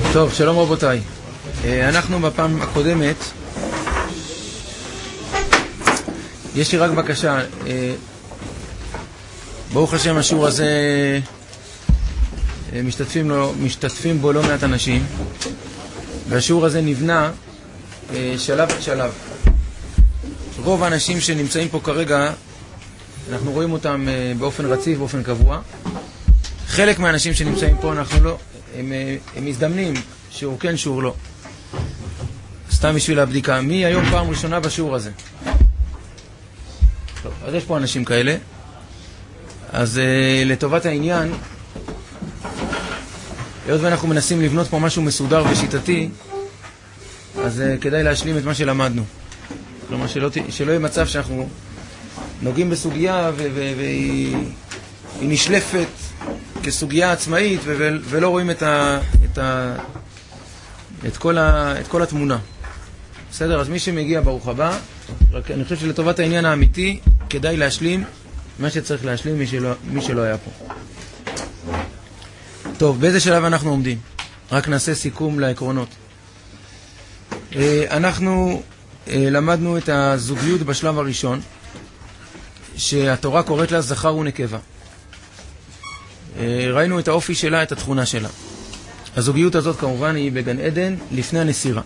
טוב, שלום רבותיי. אנחנו בפעם הקודמת, יש לי רק בקשה, ברוך השם השיעור הזה משתתפים בו לא מעט אנשים, והשיעור הזה נבנה שלב שלב. רוב האנשים שנמצאים פה כרגע, אנחנו רואים אותם באופן רציף, באופן קבוע. חלק מהאנשים שנמצאים פה, אנחנו לא, הם מזדמנים, שיעור כן, שיעור לא. סתם בשביל הבדיקה. מי היום פעם ראשונה בשיעור הזה? טוב, אז יש פה אנשים כאלה. אז לטובת העניין, היות ואנחנו מנסים לבנות פה משהו מסודר ושיטתי, אז כדאי להשלים את מה שלמדנו. כלומר, שלא יהיה מצב שאנחנו נוגעים בסוגיה והיא נשלפת כסוגיה עצמאית ולא רואים את כל התמונה. בסדר? אז מי שמגיע ברוך הבא, רק אני חושב שלטובת העניין האמיתי כדאי להשלים מה שצריך להשלים מי שלא היה פה. טוב, באיזה שלב אנחנו עומדים? רק נעשה סיכום לעקרונות. אנחנו למדנו את הזוגיות בשלב הראשון, שהתורה קוראת לה זכר ונקבה. ראינו את האופי שלה, את התכונה שלה. הזוגיות הזאת כמובן היא בגן עדן לפני הנסירה.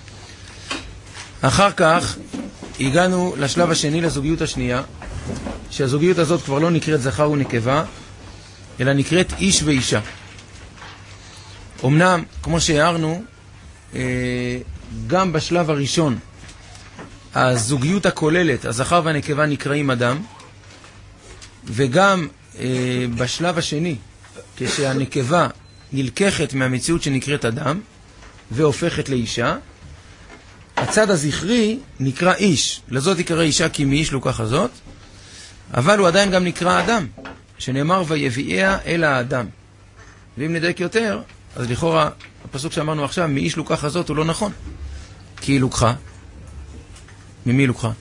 אחר כך הגענו לשלב השני, לזוגיות השנייה, שהזוגיות הזאת כבר לא נקראת זכר ונקבה, אלא נקראת איש ואישה. אמנם, כמו שהערנו, גם בשלב הראשון, הזוגיות הכוללת, הזכר והנקבה נקראים אדם, וגם בשלב השני, כשהנקבה נלקחת מהמציאות שנקראת אדם, והופכת לאישה, הצד הזכרי נקרא איש. לזאת יקרא אישה כי מאיש לוקח הזאת, אבל הוא עדיין גם נקרא אדם, שנאמר ויביאיה אל האדם. ואם נדייק יותר, אז לכאורה הפסוק שאמרנו עכשיו, מאיש לוקח הזאת, הוא לא נכון. כי היא לוקחה. ממי לוקחה?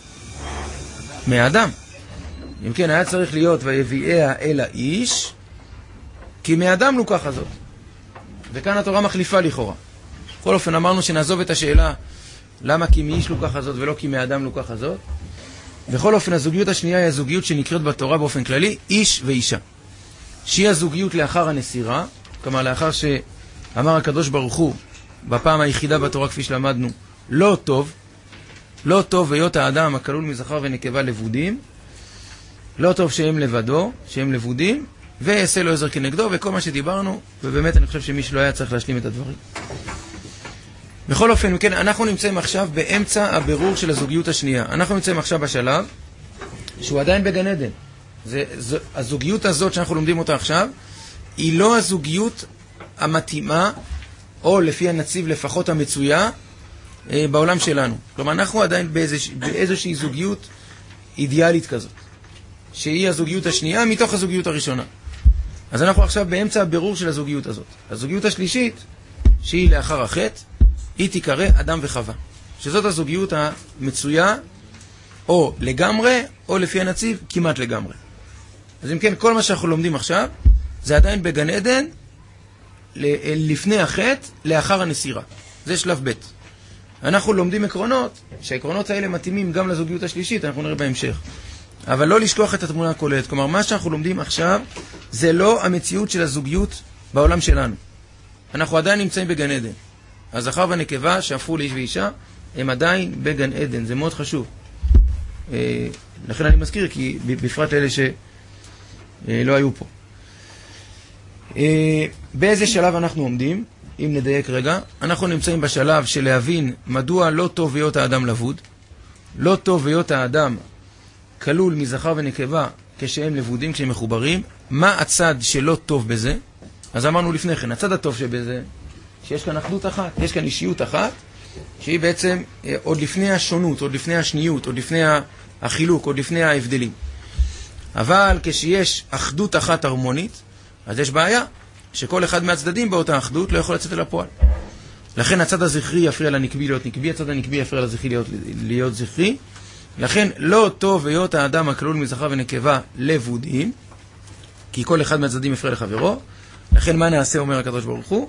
מהאדם. אם כן, היה צריך להיות ויביאיה אל האיש, כי מהאדם לוקח הזאת. וכאן התורה מחליפה לכאורה. בכל אופן אמרנו שנעזוב את השאלה למה כי מאיש לוקח הזאת ולא כי מהאדם לוקח הזאת. בכל אופן הזוגיות השנייה היא הזוגיות שנקראת בתורה באופן כללי איש ואישה, שהיא הזוגיות לאחר הנסירה, כלומר לאחר שאמר הקדוש ברוך הוא בפעם היחידה בתורה כפי שלמדנו לא טוב, לא טוב היות האדם הכלול מזכר ונקבה לבודים, לא טוב שהם לבדו, שהם לבודים, ויעשה לו עזר כנגדו, וכל מה שדיברנו, ובאמת אני חושב שמי שלא היה צריך להשלים את הדברים. בכל אופן, כן, אנחנו נמצאים עכשיו באמצע הבירור של הזוגיות השנייה. אנחנו נמצאים עכשיו בשלב שהוא עדיין בגן עדן. הזוגיות הזאת שאנחנו לומדים אותה עכשיו, היא לא הזוגיות המתאימה, או לפי הנציב לפחות המצויה, בעולם שלנו. כלומר, אנחנו עדיין באיזושהי זוגיות אידיאלית כזאת, שהיא הזוגיות השנייה מתוך הזוגיות הראשונה. אז אנחנו עכשיו באמצע הבירור של הזוגיות הזאת. הזוגיות השלישית, שהיא לאחר החטא, היא תיקרא אדם וחווה. שזאת הזוגיות המצויה, או לגמרי, או לפי הנציב, כמעט לגמרי. אז אם כן, כל מה שאנחנו לומדים עכשיו, זה עדיין בגן עדן, לפני החטא, לאחר הנסירה. זה שלב ב'. אנחנו לומדים עקרונות, שהעקרונות האלה מתאימים גם לזוגיות השלישית, אנחנו נראה בהמשך. אבל לא לשכוח את התמונה הכוללת. כלומר, מה שאנחנו לומדים עכשיו, זה לא המציאות של הזוגיות בעולם שלנו. אנחנו עדיין נמצאים בגן עדן. הזכר והנקבה שהפכו לאיש ואישה, הם עדיין בגן עדן. זה מאוד חשוב. לכן אני מזכיר, כי בפרט לאלה שלא היו פה. באיזה שלב אנחנו עומדים? אם נדייק רגע, אנחנו נמצאים בשלב של להבין מדוע לא טוב היות האדם לבוד, לא טוב היות האדם כלול מזכר ונקבה כשהם לבודים, כשהם מחוברים. מה הצד שלא טוב בזה? אז אמרנו לפני כן, הצד הטוב שבזה, שיש כאן אחדות אחת, יש כאן אישיות אחת, שהיא בעצם עוד לפני השונות, עוד לפני השניות, עוד לפני החילוק, עוד לפני ההבדלים. אבל כשיש אחדות אחת הרמונית, אז יש בעיה, שכל אחד מהצדדים באותה אחדות לא יכול לצאת אל הפועל. לכן הצד הזכרי יפריע לנקבי להיות נקבי, הצד הנקבי יפריע לזכרי להיות זכרי. לכן לא טוב היות האדם הכלול מזכר ונקבה לבודים, כי כל אחד מהצדדים יפריע לחברו. לכן מה נעשה, אומר הקדוש ברוך הוא?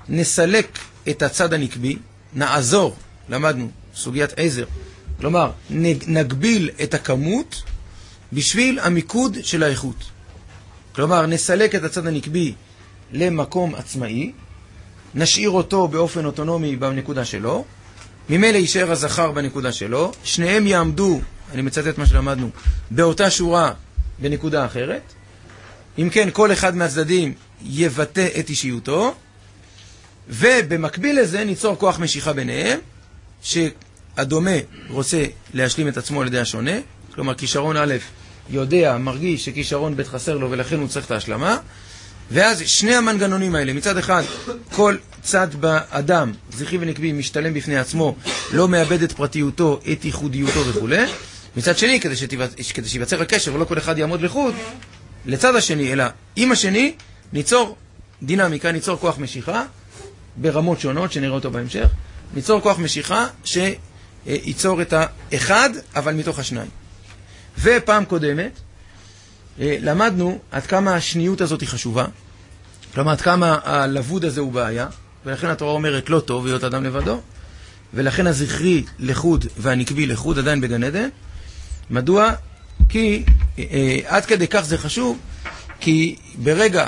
נסלק את הצד הנקבי, נעזור, למדנו, סוגיית עזר, כלומר, נגביל את הכמות בשביל המיקוד של האיכות. כלומר, נסלק את הצד הנקבי למקום עצמאי, נשאיר אותו באופן אוטונומי בנקודה שלו, ממילא יישאר הזכר בנקודה שלו, שניהם יעמדו, אני מצטט מה שלמדנו, באותה שורה בנקודה אחרת. אם כן, כל אחד מהצדדים יבטא את אישיותו, ובמקביל לזה ניצור כוח משיכה ביניהם, שהדומה רוצה להשלים את עצמו על ידי השונה, כלומר כישרון א' יודע, מרגיש שכישרון ב' חסר לו ולכן הוא צריך את ההשלמה, ואז שני המנגנונים האלה, מצד אחד כל צד באדם, זכרי ונקבי, משתלם בפני עצמו, לא מאבד את פרטיותו, את ייחודיותו וכו'. מצד שני, כדי שיבצר הקשר ולא כל אחד יעמוד לחוד, לצד השני, אלא עם השני, ניצור דינמיקה, ניצור כוח משיכה, ברמות שונות שנראה אותו בהמשך, ניצור כוח משיכה שייצור את האחד, אבל מתוך השניים. ופעם קודמת, למדנו עד כמה השניות הזאת היא חשובה, כלומר עד כמה הלבוד הזה הוא בעיה, ולכן התורה אומרת לא טוב להיות אדם לבדו, ולכן הזכרי לחוד והנקבי לחוד עדיין בגן עדן. מדוע? כי עד כדי כך זה חשוב, כי ברגע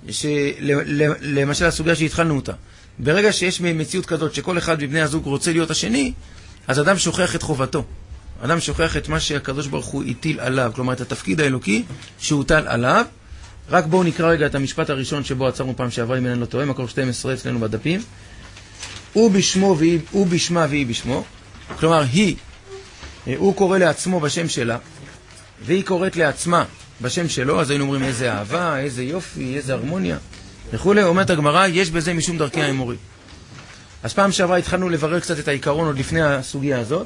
למשל הסוגיה שהתחלנו אותה, ברגע שיש מציאות כזאת שכל אחד מבני הזוג רוצה להיות השני, אז אדם שוכח את חובתו. אדם שוכח את מה שהקדוש ברוך הוא הטיל עליו, כלומר את התפקיד האלוקי שהוטל עליו. רק בואו נקרא רגע את המשפט הראשון שבו עצרנו פעם שעברה, אם אני לא טועה, מקור 12 אצלנו בדפים. הוא בשמה והיא בשמו. כלומר, הוא קורא לעצמו בשם שלה, והיא קוראת לעצמה בשם שלו, אז היינו אומרים איזה אהבה, איזה יופי, איזה הרמוניה. וכולי, אומרת הגמרא, יש בזה משום דרכי האמורי. אז פעם שעברה התחלנו לברר קצת את העיקרון עוד לפני הסוגיה הזאת.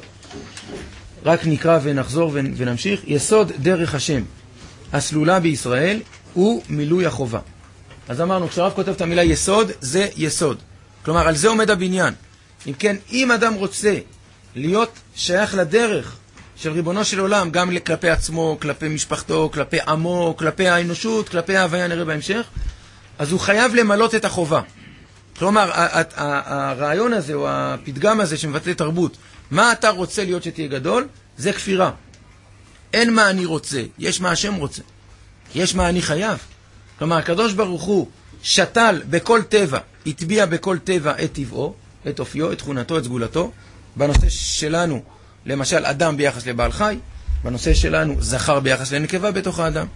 רק נקרא ונחזור ונמשיך. יסוד דרך השם הסלולה בישראל הוא מילוי החובה. אז אמרנו, כשהרב כותב את המילה יסוד, זה יסוד. כלומר, על זה עומד הבניין. אם כן, אם אדם רוצה להיות שייך לדרך של ריבונו של עולם, גם כלפי עצמו, כלפי משפחתו, כלפי עמו, כלפי האנושות, כלפי ההוויה נראה בהמשך, אז הוא חייב למלות את החובה. כלומר, הרעיון הזה או הפתגם הזה שמבטא תרבות, מה אתה רוצה להיות שתהיה גדול? זה כפירה. אין מה אני רוצה, יש מה השם רוצה. יש מה אני חייב. כלומר, הקדוש ברוך הוא שתל בכל טבע, הטביע בכל טבע את טבעו, את אופיו, את תכונתו, את סגולתו. בנושא שלנו, למשל, אדם ביחס לבעל חי. בנושא שלנו, זכר ביחס לנקבה בתוך האדם.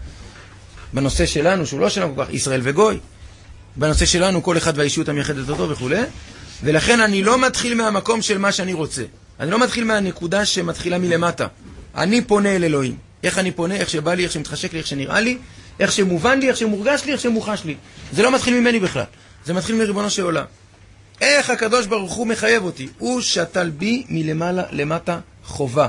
בנושא שלנו, שהוא לא שלנו כל כך, ישראל וגוי. בנושא שלנו, כל אחד והאישיות המייחדת אותו וכו'. ולכן אני לא מתחיל מהמקום של מה שאני רוצה. אני לא מתחיל מהנקודה שמתחילה מלמטה. אני פונה אל אלוהים. איך אני פונה? איך שבא לי, איך שמתחשק לי, איך שנראה לי, איך שמובן לי, איך שמורגש לי, איך שמוחש לי. זה לא מתחיל ממני בכלל. זה מתחיל מריבונו של עולם. איך הקדוש ברוך הוא מחייב אותי? הוא שתל בי מלמעלה למטה חובה.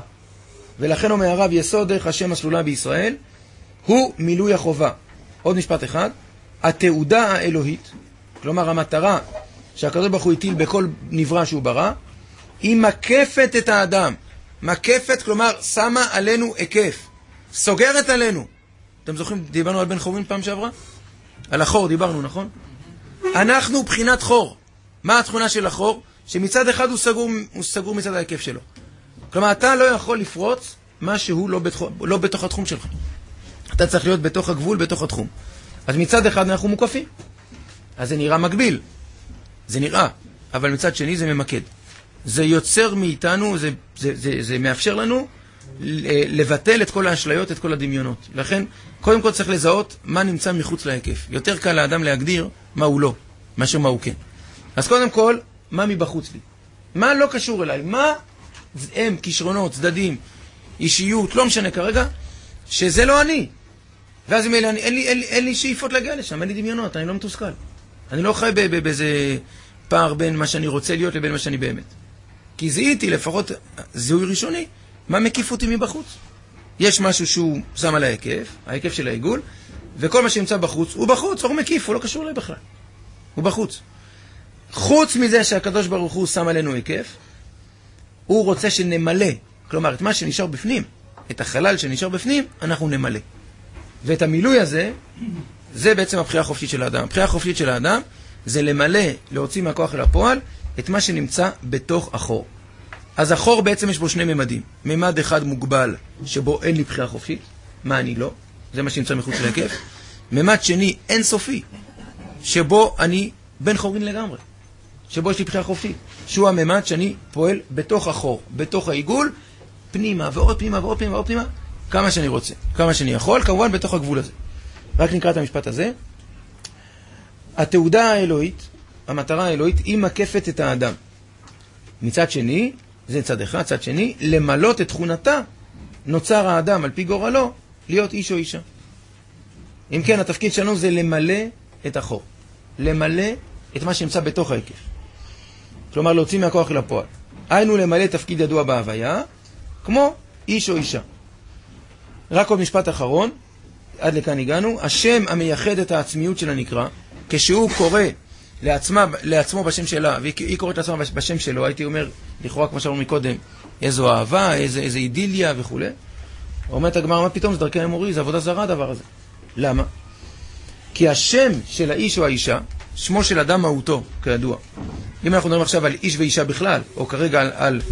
ולכן אומר הרב, יסוד דרך השם הסלולה בישראל הוא מילוי החובה. עוד משפט אחד. התעודה האלוהית, כלומר המטרה שהקדוש ברוך הוא הטיל בכל נברא שהוא ברא, היא מקפת את האדם. מקפת, כלומר, שמה עלינו היקף. סוגרת עלינו. אתם זוכרים, דיברנו על בן חורין פעם שעברה? על החור דיברנו, נכון? אנחנו בחינת חור. מה התכונה של החור? שמצד אחד הוא סגור מצד ההיקף שלו. כלומר, אתה לא יכול לפרוץ מה שהוא לא בתוך התחום שלך. אתה צריך להיות בתוך הגבול, בתוך התחום. אז מצד אחד אנחנו מוקפים. אז זה נראה מגביל. זה נראה. אבל מצד שני זה ממקד. זה יוצר מאיתנו, זה מאפשר לנו לבטל את כל האשליות, את כל הדמיונות. לכן, קודם כל צריך לזהות מה נמצא מחוץ להיקף. יותר קל לאדם להגדיר מה הוא לא, מאשר מה הוא כן. אז קודם כל, מה מבחוץ לי? מה לא קשור אליי? מה הם כישרונות, צדדים, אישיות, לא משנה כרגע, שזה לא אני. ואז אין לי שאיפות להגיע לשם, אין לי דמיונות, אני לא מתוסכל. אני לא חי באיזה פער בין מה שאני רוצה להיות לבין מה שאני באמת. כי זיהיתי לפחות זיהוי ראשוני, מה מקיף אותי מבחוץ. יש משהו שהוא שם על ההיקף של העיגול, וכל מה שנמצא בחוץ, הוא בחוץ, הוא מקיף, הוא לא קשור אליי בכלל. הוא בחוץ. חוץ מזה שהקדוש ברוך הוא שם עלינו היקף, הוא רוצה שנמלא, כלומר, את מה שנשאר בפנים, את החלל שנשאר בפנים, אנחנו נמלא. ואת המילוי הזה, זה בעצם הבחירה החופשית של האדם. הבחירה החופשית של האדם, זה למלא, להוציא מהכוח אל הפועל, את מה שנמצא בתוך החור. אז החור בעצם יש בו שני ממדים. ממד אחד מוגבל, שבו אין לי בחירה חופשית. מה אני לא? זה מה שנמצא מחוץ להיקף. ממד שני אינסופי, שבו אני בן חורין לגמרי. שבו יש לי בחירה חופשית. שהוא הממד שאני פועל בתוך החור, בתוך העיגול, פנימה ועוד פנימה ועוד פנימה ועוד פנימה, כמה שאני רוצה, כמה שאני יכול, כמובן בתוך הגבול הזה. רק נקרא את המשפט הזה. התעודה האלוהית, המטרה האלוהית, היא מקפת את האדם. מצד שני, זה צד אחד, צד שני, למלות את תכונתה, נוצר האדם על פי גורלו, להיות איש או אישה. אם כן, התפקיד שלנו זה למלא את החור. למלא את מה שנמצא בתוך ההיקף. כלומר, להוציא מהכוח אל הפועל. היינו למלא תפקיד ידוע בהוויה, כמו איש או אישה. רק עוד משפט אחרון, עד לכאן הגענו. השם המייחד את העצמיות של הנקרא, כשהוא קורא לעצמו בשם שלה, והיא קוראת לעצמה בשם שלו, הייתי אומר, לכאורה כמו שאמרנו מקודם, איזו אהבה, איזו אידיליה וכו'. אומרת הגמרא, מה פתאום, זה דרכי האמורי, זה עבודה זרה הדבר הזה. למה? כי השם של האיש או האישה, שמו של אדם מהותו, כידוע. אם אנחנו מדברים עכשיו על איש ואישה בכלל, או כרגע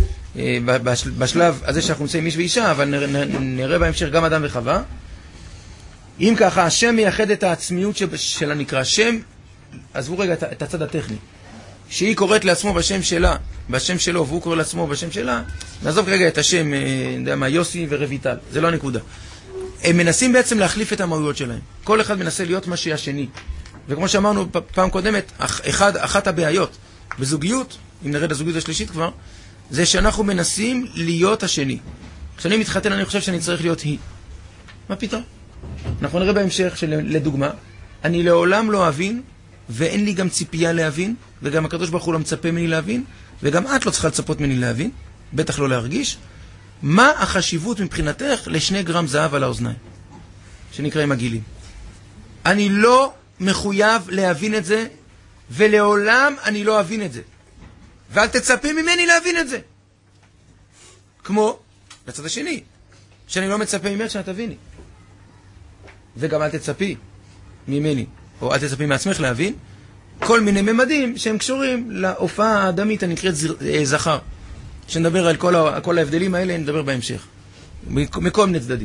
בשלב הזה שאנחנו נמצאים איש ואישה, אבל נראה בהמשך גם אדם וחווה. אם ככה, השם מייחד את העצמיות של הנקרא. שם, עזבו רגע את הצד הטכני. שהיא קוראת לעצמו בשם שלה, בשם שלו, והוא קורא לעצמו בשם שלה, נעזוב רגע את השם, יודע מה, יוסי ורביטל. זה לא הנקודה. הם מנסים בעצם להחליף את המהויות שלהם. כל אחד מנסה להיות מה שהשני. וכמו שאמרנו פעם קודמת, אחת הבעיות בזוגיות, אם נרד הזוגיות השלישית כבר, זה שאנחנו מנסים להיות השני. כשאני מתחתן, אני חושב שאני צריך להיות היא. מה פתאום? אנחנו נראה בהמשך שלדוגמה, אני לעולם לא אבין, ואין לי גם ציפייה להבין, וגם הקדוש ברוך הוא לא מצפה ממני להבין, וגם את לא צריכה לצפות ממני להבין, בטח לא להרגיש, מה החשיבות מבחינתך ל2 גרם זהב על האוזניים, שנקראים הגילים. אני לא מחויב להבין את זה, ולעולם אני לא אבין את זה. ואל תצפי ממני להבין את זה. כמו לצד השני, שאני לא מצפה ממך שאת תביני. וגם אל תצפי ממני, או אל תצפי מעצמך להבין, כל מיני ממדים שהם קשורים להופעה האדמית הנקראת זכר. שנדבר על כל ההבדלים האלה, נדבר בהמשך. מכל מיני צדדים.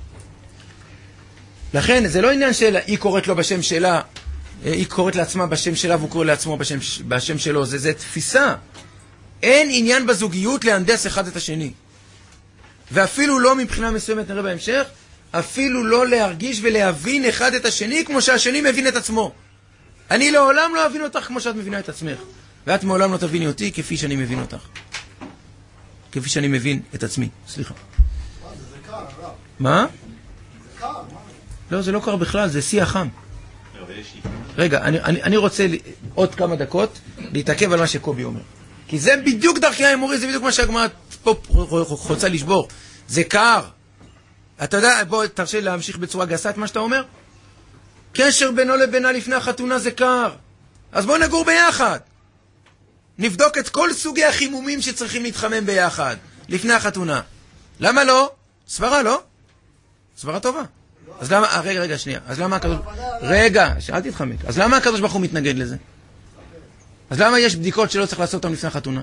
לכן, זה לא עניין של היא קוראת לו בשם שלה, היא קוראת לעצמה בשם שלה, והוא קורא לעצמו בשם שלו. זה תפיסה. אין עניין בזוגיות להנדס אחד את השני. ואפילו לא מבחינה מסוימת, נראה בהמשך, אפילו לא להרגיש ולהבין אחד את השני כמו שהשני מבין את עצמו. אני לעולם לא אבין אותך כמו שאת מבינה את עצמך. ואת מעולם לא תביני אותי כפי שאני מבין אותך. כפי שאני מבין את עצמי. סליחה. זה קר, הרב. מה? זה קר, מה? לא, זה לא קר בכלל, זה שיח חם. רגע, אני רוצה עוד כמה דקות להתעכב על מה שקובי אומר. כי זה בדיוק דרכי האמורי, זה בדיוק מה שהגמרא פה רוצה לשבור. זה קר. אתה יודע, בוא תרשה להמשיך בצורה גסה את מה שאתה אומר? קשר בינו לבינה לפני החתונה זה קר. אז בוא נגור ביחד. נבדוק את כל סוגי החימומים שצריכים להתחמם ביחד לפני החתונה. למה לא? סברה לא? סברה טובה. אז למה, רגע, שנייה. אז למה הקדוש... רגע, אל תתחמק. אז למה הקדוש ברוך הוא מתנגד לזה? אז למה יש בדיקות שלא צריך לעשות אותם לפני החתונה?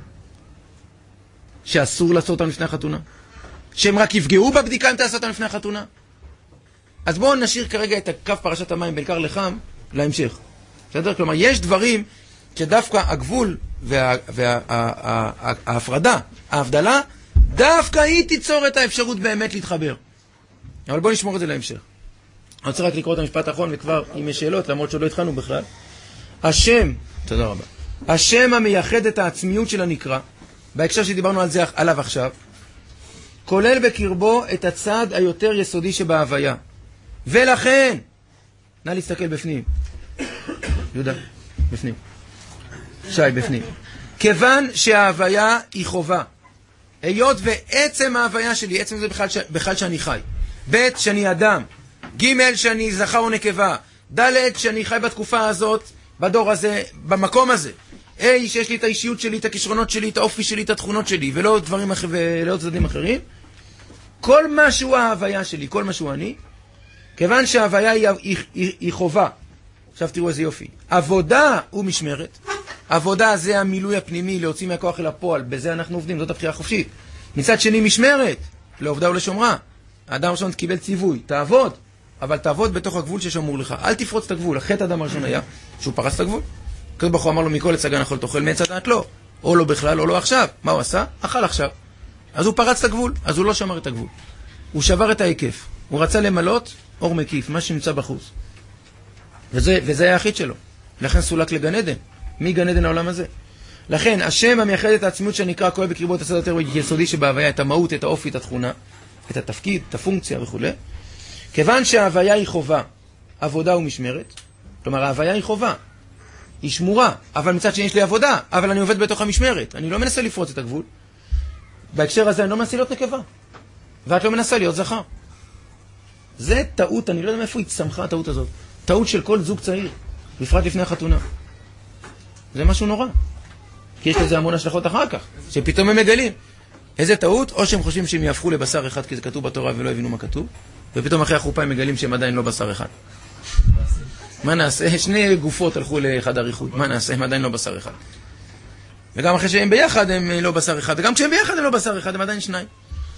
שאסור לעשות אותם לפני החתונה? שהם רק יפגעו בבדיקה אם תעשות אותם לפני החתונה? אז בואו נשאיר כרגע את הקו פרשת המים בין קר לחם להמשך. בסדר? כלומר, יש דברים שדווקא הגבול וההפרדה, ההבדלה, דווקא היא תיצור את האפשרות באמת להתחבר. אבל בואו נשמור את זה להמשך. אני רוצה רק לקרוא את המשפט האחרון, וכבר אם יש שאלות, למרות שעוד לא התחלנו בכלל. השם, תודה רבה, השם המייחד את העצמיות של הנקרא, בהקשר שדיברנו על זה עליו עכשיו, כולל בקרבו את הצד היותר יסודי שבהוויה. ולכן, נא להסתכל בפנים. יהודה, בפנים. שי, בפנים. כיוון שההוויה היא חובה. היות ועצם ההוויה שלי, עצם זה בכלל שאני חי. ב' שאני אדם. ג' שאני זכר או נקבה. ד' שאני חי בתקופה הזאת, בדור הזה, במקום הזה. שיש לי את האישיות שלי, את הכישרונות שלי, את האופי שלי, את התכונות שלי, ולא דברים ולא צדדים אחרים. כל מה שהוא ההוויה שלי, כל מה שהוא אני, כיוון שההוויה היא חובה, עכשיו תראו איזה יופי. עבודה ומשמרת. עבודה זה המילוי הפנימי, להוציא מהכוח אל הפועל. בזה אנחנו עובדים, זאת הבחירה החופשית. מצד שני משמרת, לעובדה ולשומרה. האדם הראשון קיבל ציווי, תעבוד, אבל תעבוד בתוך הגבול ששמור לך. אל תפרוץ את הגבול. החטא האדם הראשון היה שהוא פרץ את הגבול. הקדוש ברוך הוא אמר לו מכל עץ הגן אכול תאכל, מעץ הדעת לא. או לא בכלל או לא עכשיו. מה הוא עשה? אכל עכשיו. אז הוא פרץ את הגבול, אז הוא לא שמר את הגבול. הוא שבר את ההיקף. הוא רצה למלות אור מקיף, מה שנמצא בחוץ. וזה היה היחיד שלו. לכן סולק לגן עדן. מי גן עדן העולם הזה? לכן, השם המייחד את העצמיות שנקרא כהל בקרבו את הצד יותר יסודי שבהוויה, את המהות, את האופי, את התכונה, את התפקיד, את הפונקציה וכו'. כיוון שההוויה היא חובה, עבודה ומשמרת, כלומר ההוויה היא חובה, היא שמורה, אבל מצד שני יש לי עבודה, אבל אני עובד בתוך המשמרת, אני לא מנסה לפרוץ את הגבול. בהקשר הזה אני לא מנסה להיות נקבה, ואת לא מנסה להיות זכר. זה טעות, אני לא יודע מאיפה הצמחה הטעות הזאת. טעות של כל זוג צעיר, בפרט לפני החתונה. זה משהו נורא. כי יש לזה המון השלכות אחר כך, שפתאום הם מגלים. איזה טעות? או שהם חושבים שהם יהפכו לבשר אחד, כי זה כתוב בתורה ולא הבינו מה כתוב, ופתאום אחרי החופה הם מגלים שהם עדיין לא בשר אחד. מה נעשה? שני גופות הלכו לחדר איחוד. מה נעשה? הם עדיין לא בשר אחד. וגם אחרי שהם ביחד הם לא בשר אחד, וגם כשהם ביחד הם לא בשר אחד, הם עדיין שניים.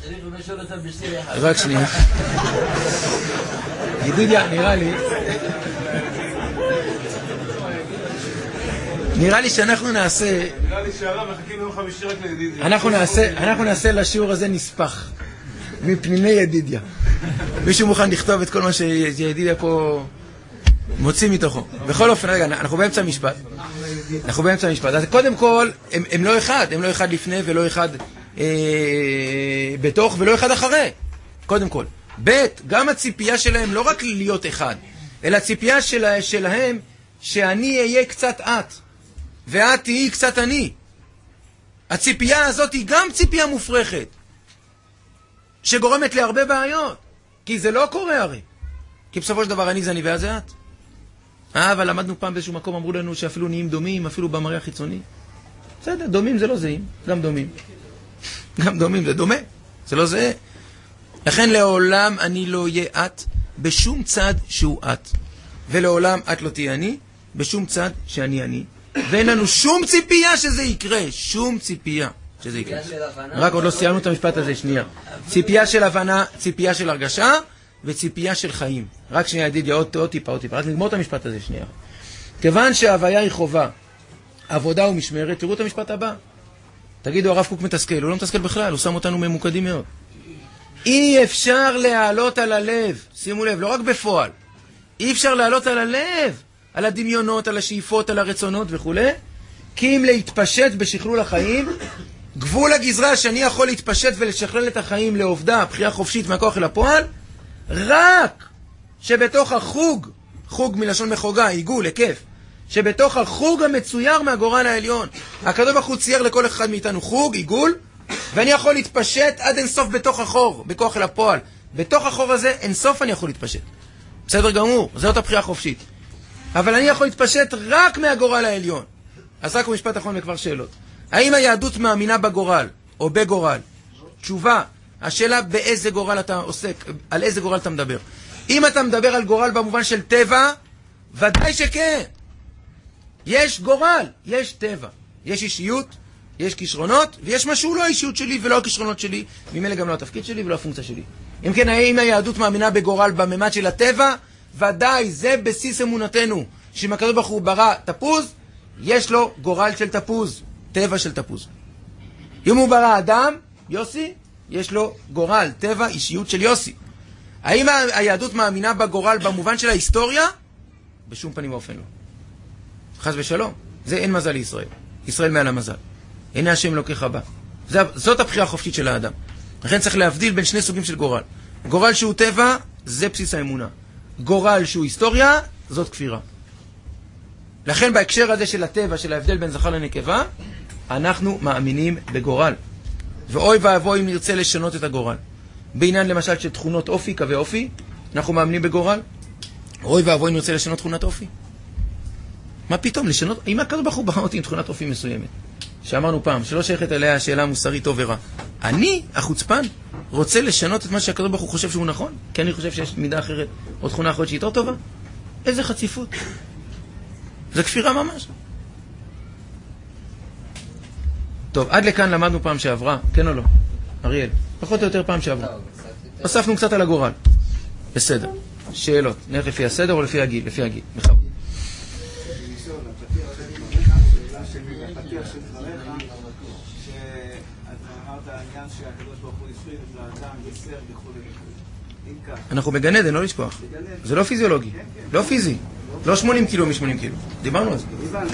רק שנייה. ידידיה, נראה לי שאנחנו נעשה... נראה לי שהרב מחכים יום חמישי רק לידידיה. אנחנו נעשה לשיעור הזה נספח. מפנימי ידידיה. מישהו מוכן לכתוב את כל מה שידידיה פה מוציא מתוכו. בכל אופן, רגע, אנחנו באמצע המשפט. אז קודם כל, הם לא אחד. הם לא אחד לפני ולא אחד בתוך ולא אחד אחרי. קודם כל. ב', גם הציפייה שלהם לא רק להיות אחד, אלא הציפייה שלהם שאני אהיה קצת את. ואת תהיי קצת אני. הציפייה הזאת היא גם ציפייה מופרכת, שגורמת להרבה בעיות. כי זה לא קורה הרי. כי בסופו של דבר אני זה אני ואת זה את. אבל למדנו פעם באיזשהו מקום, אמרו לנו שאפילו נהיים דומים, אפילו במראה החיצוני. בסדר, דומים זה לא זהים, גם דומים. גם דומים זה דומה, זה לא זהה. לכן לעולם אני לא אהיה את בשום צד שהוא את. ולעולם את לא תהיה אני בשום צד שאני אני. ואין לנו שום ציפייה שזה יקרה. שום ציפייה שזה יקרה. רק עוד לא סיימנו את המשפט הזה, שנייה. ציפייה של הבנה, ציפייה של הרגשה וציפייה של חיים. רק שנייה ידידיה, עוד טיפה. רק נגמור את המשפט הזה, שנייה. כיוון שההוויה היא חובה, עבודה ומשמרת, תראו את המשפט הבא. תגידו, הרב קוק מתסכל. הוא לא מתסכל בכלל, הוא שם אותנו ממוקדים מאוד. אי אפשר להעלות על הלב, שימו לב, לא רק בפועל. אי אפשר להעלות על הלב, על הדמיונות, על השאיפות, על הרצונות וכו'. כי אם להתפשט בשכלול החיים, גבול הגזרה שאני יכול להתפשט ולשכלל את החיים לעובדה, בחירה חופשית מהכוח אל הפועל, רק שבתוך החוג, חוג מלשון מחוגה, עיגול, היקף, שבתוך החוג המצויר מהגורל העליון, הקדוש ברוך הוא צייר לכל אחד מאיתנו חוג, עיגול, ואני יכול להתפשט עד אינסוף בתוך החור, בכוח אל הפועל. בתוך החור הזה אינסוף אני יכול להתפשט. בסדר גמור, זאת הבחירה החופשית. אבל אני יכול להתפשט רק מהגורל העליון. אז רק במשפט אחרון וכבר שאלות. האם היהדות מאמינה בגורל או בגורל? תשובה, השאלה באיזה גורל אתה עוסק, על איזה גורל אתה מדבר. אם אתה מדבר על גורל במובן של טבע, ודאי שכן. יש גורל, יש טבע, יש אישיות, יש כישרונות, ויש משהו לא האישיות שלי ולא הכישרונות שלי, ממילא גם לא התפקיד שלי ולא הפונקציה שלי. אם כן, האם היהדות מאמינה בגורל בממד של הטבע? ודאי, זה בסיס אמונתנו. שאם הקדוש ברוך הוא ברא תפוז, יש לו גורל של תפוז, טבע של תפוז. אם הוא ברא אדם, יוסי, יש לו גורל, טבע, אישיות של יוסי. האם היהדות מאמינה בגורל במובן של ההיסטוריה? בשום פנים ואופן לא. חס ושלום. זה אין מזל לישראל. ישראל מעל המזל. הנה השם לוקח הבא. זאת הבחירה החופשית של האדם. לכן צריך להבדיל בין שני סוגים של גורל. גורל שהוא טבע, זה בסיס האמונה. גורל שהוא היסטוריה, זאת כפירה. לכן בהקשר הזה של הטבע, של ההבדל בין זכר לנקבה, אנחנו מאמינים בגורל. ואוי ואבוי אם נרצה לשנות את הגורל. בעניין למשל של תכונות אופי, קווי אופי, אנחנו מאמינים בגורל. אוי ואבוי אם נרצה לשנות תכונת אופי. מה פתאום לשנות? אם הקדוש ברוך הוא בחר אותי עם תכונת אופי מסוימת, שאמרנו פעם, שלא שייכת עליה השאלה המוסרית טוב ורע. אני, החוצפן, רוצה לשנות את מה שהקדוש ברוך הוא חושב שהוא נכון, כי אני חושב שיש מידה אחרת או תכונה אחרת שהיא יותר טובה. איזה חציפות. זה כפירה ממש. טוב, עד לכאן למדנו פעם שעברה, כן או לא? אריאל, פחות או יותר פעם שעברה. הוספנו קצת על הגורל. בסדר. שאלות. נלך לפי הסדר או לפי הגיל? לפי הגיל. בכבוד. אנחנו בגן עדן, לא לשכוח. זה לא פיזיולוגי, לא פיזי. לא 80 קילו מ-80 קילו. דיברנו על זה.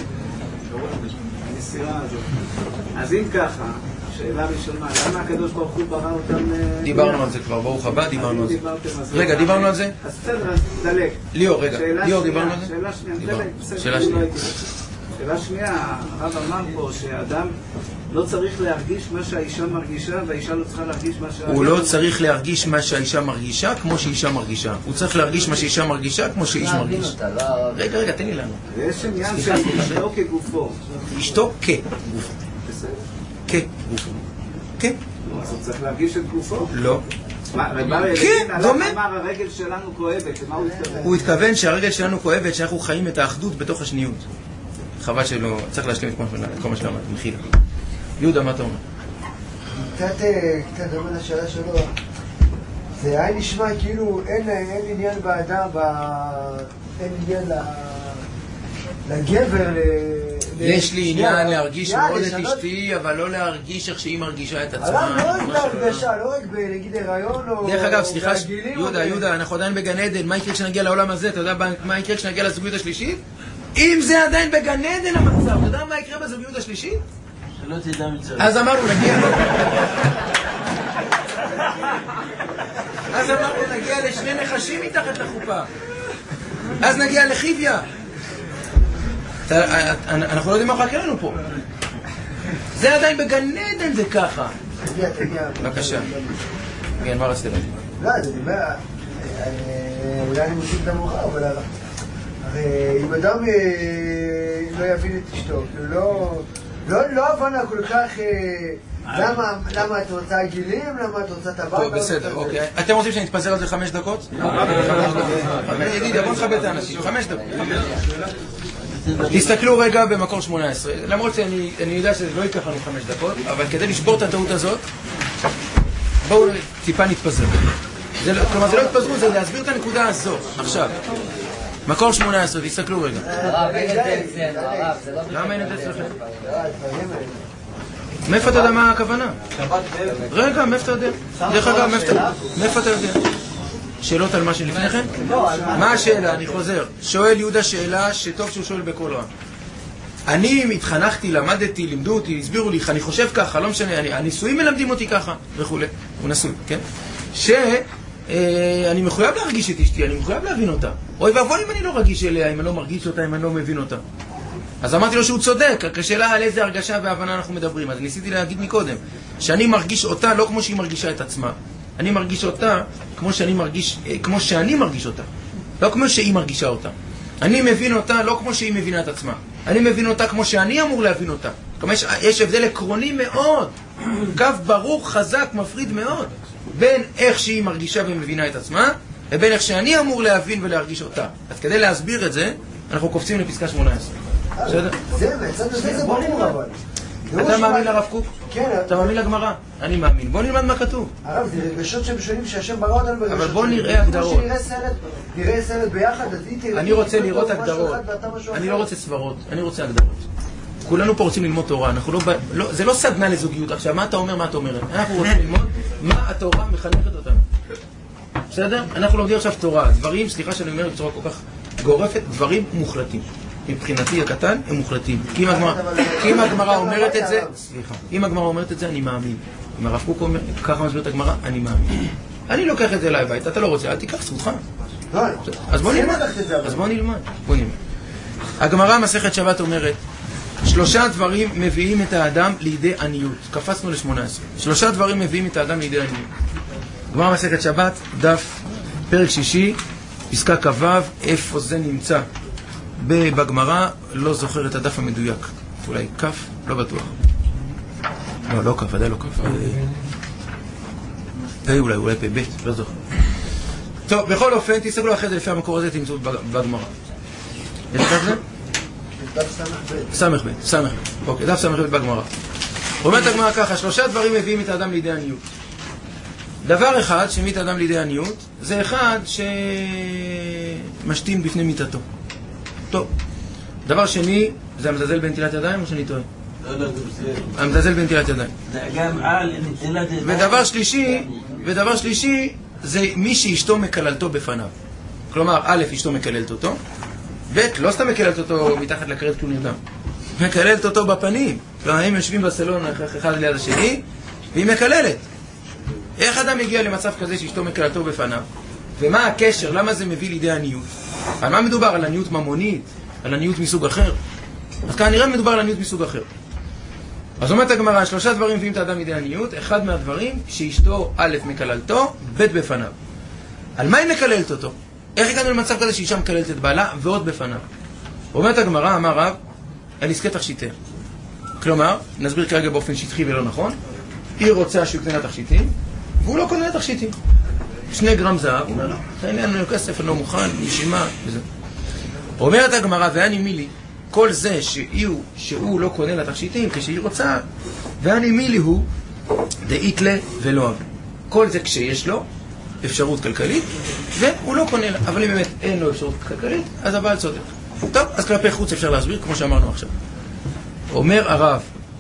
אז אם ככה, שאלה ראשונה, למה הקדוש ברוך הוא ברא אותם... דיברנו על זה כבר, ברוך הבא, דיברנו על זה. רגע, דיברנו על זה? אז בסדר, אז דלק. ליאור, רגע. ליאור, דיברנו על זה? שאלה שנייה, דלק. שאלה שנייה. שאלה שנייה, הרב אמר פה שאדם לא צריך להרגיש מה שהאישה מרגישה, והאישה לא צריכה להרגיש מה שהאדם... הוא לא צריך להרגיש מה שהאישה מרגישה כמו שאישה מרגישה. הוא צריך להרגיש מה שאישה מרגישה כמו שאיש מרגיש. רגע, תן לי לנו. ויש עניין של אשתו כגופו. אשתו כגופו. כגופו. אז הוא צריך להרגיש את גופו? לא. כן, דומה. אמר הרגל שלנו כואבת, למה הוא התכוון? הוא התכוון שהרגל שלנו כואבת, שאנחנו חיים את האחדות בתוך השניות. חבל שלא, צריך להשלים את כל מה שלמד, מחילה. יהודה, מה אתה אומר? קצת דומה לשאלה שלו. זה היה נשמע כאילו אין עניין באדם, אין עניין לגבר, יש לי עניין להרגיש מאוד את אשתי, אבל לא להרגיש איך שהיא מרגישה את עצמה. אבל לא רק בהרגשה, לא רק נגיד הריון או... דרך אגב, סליחה, יהודה, אנחנו עדיין בגן עדן, מה יקרה כשנגיע לעולם הזה? אתה יודע מה יקרה כשנגיע לזוגיות השלישית? אם זה עדיין בגן עדן המצב, אתה יודע מה יקרה בזוגיות השלישית? שלא תדע מצרים. אז אמרנו, נגיע לשני נחשים מתחת לחופה. אז נגיע לחיביה. אנחנו לא יודעים מה חכה לנו פה. זה עדיין בגן עדן, זה ככה. בבקשה. כן, מה רצית להגיד? לא, זה דיבר... אולי אני מוסיף את המאוחר, אבל... הרי אם אדם לא יבין את אשתו, לא הבנה כל כך למה את רוצה גילים, למה את רוצה טבק. טוב, בסדר, אוקיי. אתם רוצים שנתפזר על זה 5 דקות? ידידי, בוא נכבד את האנשים. 5 דקות. תסתכלו רגע במקור 18. למרות שאני יודע שזה לא ייקח לנו 5 דקות, אבל כדי לשבור את הטעות הזאת, בואו טיפה נתפזר. כלומר, זה לא התפזרות, זה להסביר את הנקודה הזו. עכשיו. מקור 18, תסתכלו רגע. הרב, אין את זה אצלנו, הרב, זה לא... למה אין את זה אצלכם? מאיפה אתה יודע מה הכוונה? רגע, מאיפה אתה יודע? דרך אגב, מאיפה אתה יודע? שאלות על מה שלפני כן? מה השאלה? אני חוזר. שואל יהודה שאלה שטוב שהוא שואל בכל רם. אני התחנכתי, למדתי, לימדו אותי, הסבירו לי, אני חושב ככה, לא משנה, הנישואים מלמדים אותי ככה, וכו'. הוא נשוי, כן? אני מחויב להרגיש את אשתי, אני מחויב להבין אותה. אוי ואבוי אם אני לא רגיש אליה, אם אני לא מרגיש אותה, אם אני לא מבין אותה. אז אמרתי לו שהוא צודק, רק השאלה על איזה הרגשה והבנה אנחנו מדברים. אז ניסיתי להגיד מקודם, שאני מרגיש אותה לא כמו שהיא מרגישה את עצמה. אני מרגיש אותה כמו שאני מרגיש אותה. לא כמו שהיא מרגישה אותה. אני מבין אותה לא כמו שהיא מבינה את עצמה. אני מבין אותה כמו שאני אמור להבין אותה. כלומר, יש הבדל עקרוני מאוד, קו ברור, חזק, מפריד מאוד, בין איך שהיא מרגישה ומבינה את עצמה, לבין איך שאני אמור להבין ולהרגיש אותה. אז כדי להסביר את זה, אנחנו קופצים לפסקה 18. בסדר? זה ברור אבל. אתה מאמין לרב קוק? כן. אתה מאמין לגמרא? אני מאמין. בוא נלמד מה כתוב. הרב, זה רגשות שהם שונים שהשם ברא אותנו ברגשות. אבל בוא נראה הגדרות. נראה סרט ביחד, אז היא תראה... אני רוצה לראות הגדרות. אני לא רוצה סברות, אני רוצה הגדרות. כולנו פה רוצים ללמוד תורה, זה לא סדנה לזוגיות. עכשיו, מה אתה אומר, מה אתה אומרת? אנחנו רוצים ללמוד מה התורה מחנכת אותנו. בסדר? אנחנו לומדים עכשיו תורה. דברים, סליחה שאני אומר בצורה כל כך גורפת, דברים מוחלטים. מבחינתי הקטן, הם מוחלטים. כי אם הגמרא אומרת את זה, סליחה, אם הגמרא אומרת את זה, אני מאמין. אם הרב קוק אומר, ככה מסביר את הגמרא, אני מאמין. אני לוקח את זה אליי בית, אתה לא רוצה, אל תיקח, זכותך. אז בוא נלמד. הגמרא מסכת שבת אומרת, 3 דברים מביאים את האדם לידי עניות. קפצנו ל-18. 3 דברים מביאים את האדם לידי עניות. גמרא מסכת שבת, דף, פרק 6, פסקה כ"ו, איפה זה נמצא? בגמרא, לא זוכר את הדף המדויק. אולי כף? לא בטוח. לא כף, עדיין לא כף. אולי פ' ב', לא זוכר. טוב, בכל אופן, תסתכלו אחרי זה לפי המקור הזה, תמצאו בגמרא. יש לך את זה? דף סמ"ב. סמ"ב. אוקיי, דף סמ"ב בגמרא. אומרת הגמרא ככה, 3 דברים מביאים את האדם לידי עניות. דבר אחד שמביא את האדם לידי עניות, זה אחד שמשתין בפני מיטתו. טוב. דבר שני, זה המזלזל בנטילת ידיים או שאני טועה? לא, זה בסדר. המזלזל בנטילת ידיים. זה גם על נטילת ידיים. ודבר שלישי, זה מי שאשתו מקללתו בפניו. כלומר, א', אשתו מקללת אותו, ב', לא סתם מקללת אותו מתחת לקראת כלום נרדם. מקללת אותו בפנים. כלומר, הם יושבים בסלון אחד ליד השני, והיא מקללת. איך אדם מגיע למצב כזה שאשתו מקללתו בפניו? ומה הקשר? למה זה מביא לידי עניות? על מה מדובר? על עניות ממונית? על עניות מסוג אחר? אז כנראה מדובר על עניות מסוג אחר. אז אומרת הגמרא, 3 דברים מביאים את האדם לידי עניות. אחד מהדברים, שאשתו א' מקללתו, ב' בפניו. על מה היא מקללת אותו? איך הגענו למצב כזה שאישה מקללת את בעלה ועוד בפניו? אומרת הגמרא, אמר רב, על עסקי תכשיטיה. כלומר, נסביר כרגע באופן שטחי ולא נכון, היא רוצה שהוא יקנה תכשיטים, והוא לא קונה תכשיטים. 2 גרם זהב, הוא אומר לו, אין לנו כסף, אני לא מוכן, נשימה, וזה. אומרת הגמרא, ואני מילי, כל זה שהוא לא קונה לתכשיטים כשהיא רוצה, ואני מילי הוא דאית לה ולא אוהב. כל זה כשיש לו אפשרות כלכלית, והוא לא קונה לה. אבל אם באמת אין לו אפשרות כלכלית, אז הבעל צודק. טוב, אז כלפי חוץ אפשר להסביר, כמו שאמרנו עכשיו. אומר הרב,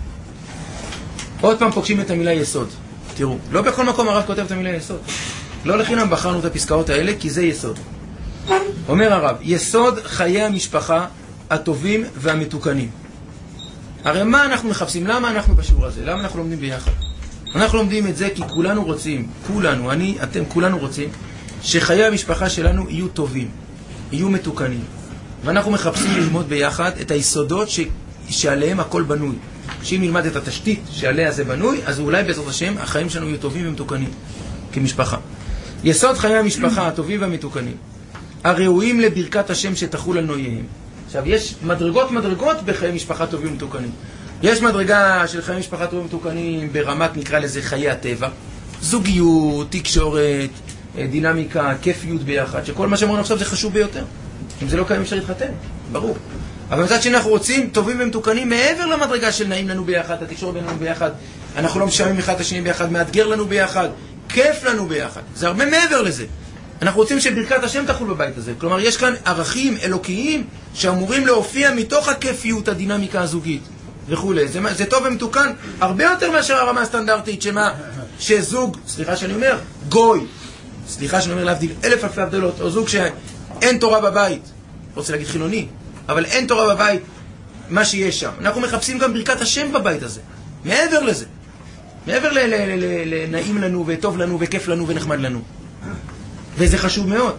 עוד פעם פוגשים את המילה יסוד. תראו, לא בכל מקום הרב כותב את המילה יסוד. לא לחינם בחרנו את הפסקאות האלה, כי זה יסוד. אומר הרב, יסוד חיי המשפחה הטובים והמתוקנים. הרי מה אנחנו מחפשים? למה אנחנו בשיעור הזה? למה אנחנו לומדים ביחד? אנחנו לומדים את זה כי כולנו רוצים, כולנו, אני, אתם, כולנו רוצים, שחיי המשפחה שלנו יהיו טובים, יהיו מתוקנים. ואנחנו מחפשים ללמוד ביחד את היסודות שעליהם הכל בנוי. שאם נלמד את התשתית שעליה זה בנוי, אז אולי בעזרת השם החיים שלנו יהיו טובים ומתוקנים כמשפחה. יסוד חיי המשפחה הטובים והמתוקנים, הראויים לברכת השם שתחול על נוייהם. עכשיו, יש מדרגות בחיי משפחה טובים ומתוקנים. יש מדרגה של חיי משפחה טובים ומתוקנים ברמת, נקרא לזה, חיי הטבע. זוגיות, תקשורת, דינמיקה, כיפיות ביחד, שכל מה שאמרנו עכשיו זה חשוב ביותר. אם זה לא קיים אפשר להתחתן, ברור. אבל מצד שני אנחנו רוצים טובים ומתוקנים מעבר למדרגה של נעים לנו ביחד, התקשורת בינינו ביחד, אנחנו לא משלמים אחד את השני ביחד, מאתגר לנו ביחד, כיף לנו ביחד. זה הרבה מעבר לזה. אנחנו רוצים שברכת השם תחול בבית הזה. כלומר, יש כאן ערכים אלוקיים שאמורים להופיע מתוך הכיפיות, הדינמיקה הזוגית וכו'. זה טוב ומתוקן הרבה יותר מאשר הרמה הסטנדרטית שזוג, סליחה שאני אומר, גוי, סליחה שאני אומר להבדיל 1000 אלפי הבדלות, או זוג שאין תורה בבית, לא רוצה להגיד חילוני, אבל אין תורה בבית, מה שיש שם. אנחנו מחפשים גם ברכת השם בבית הזה. מעבר לזה. מעבר לנעים לנו וטוב לנו וכיף לנו ונחמד לנו. וזה חשוב מאוד.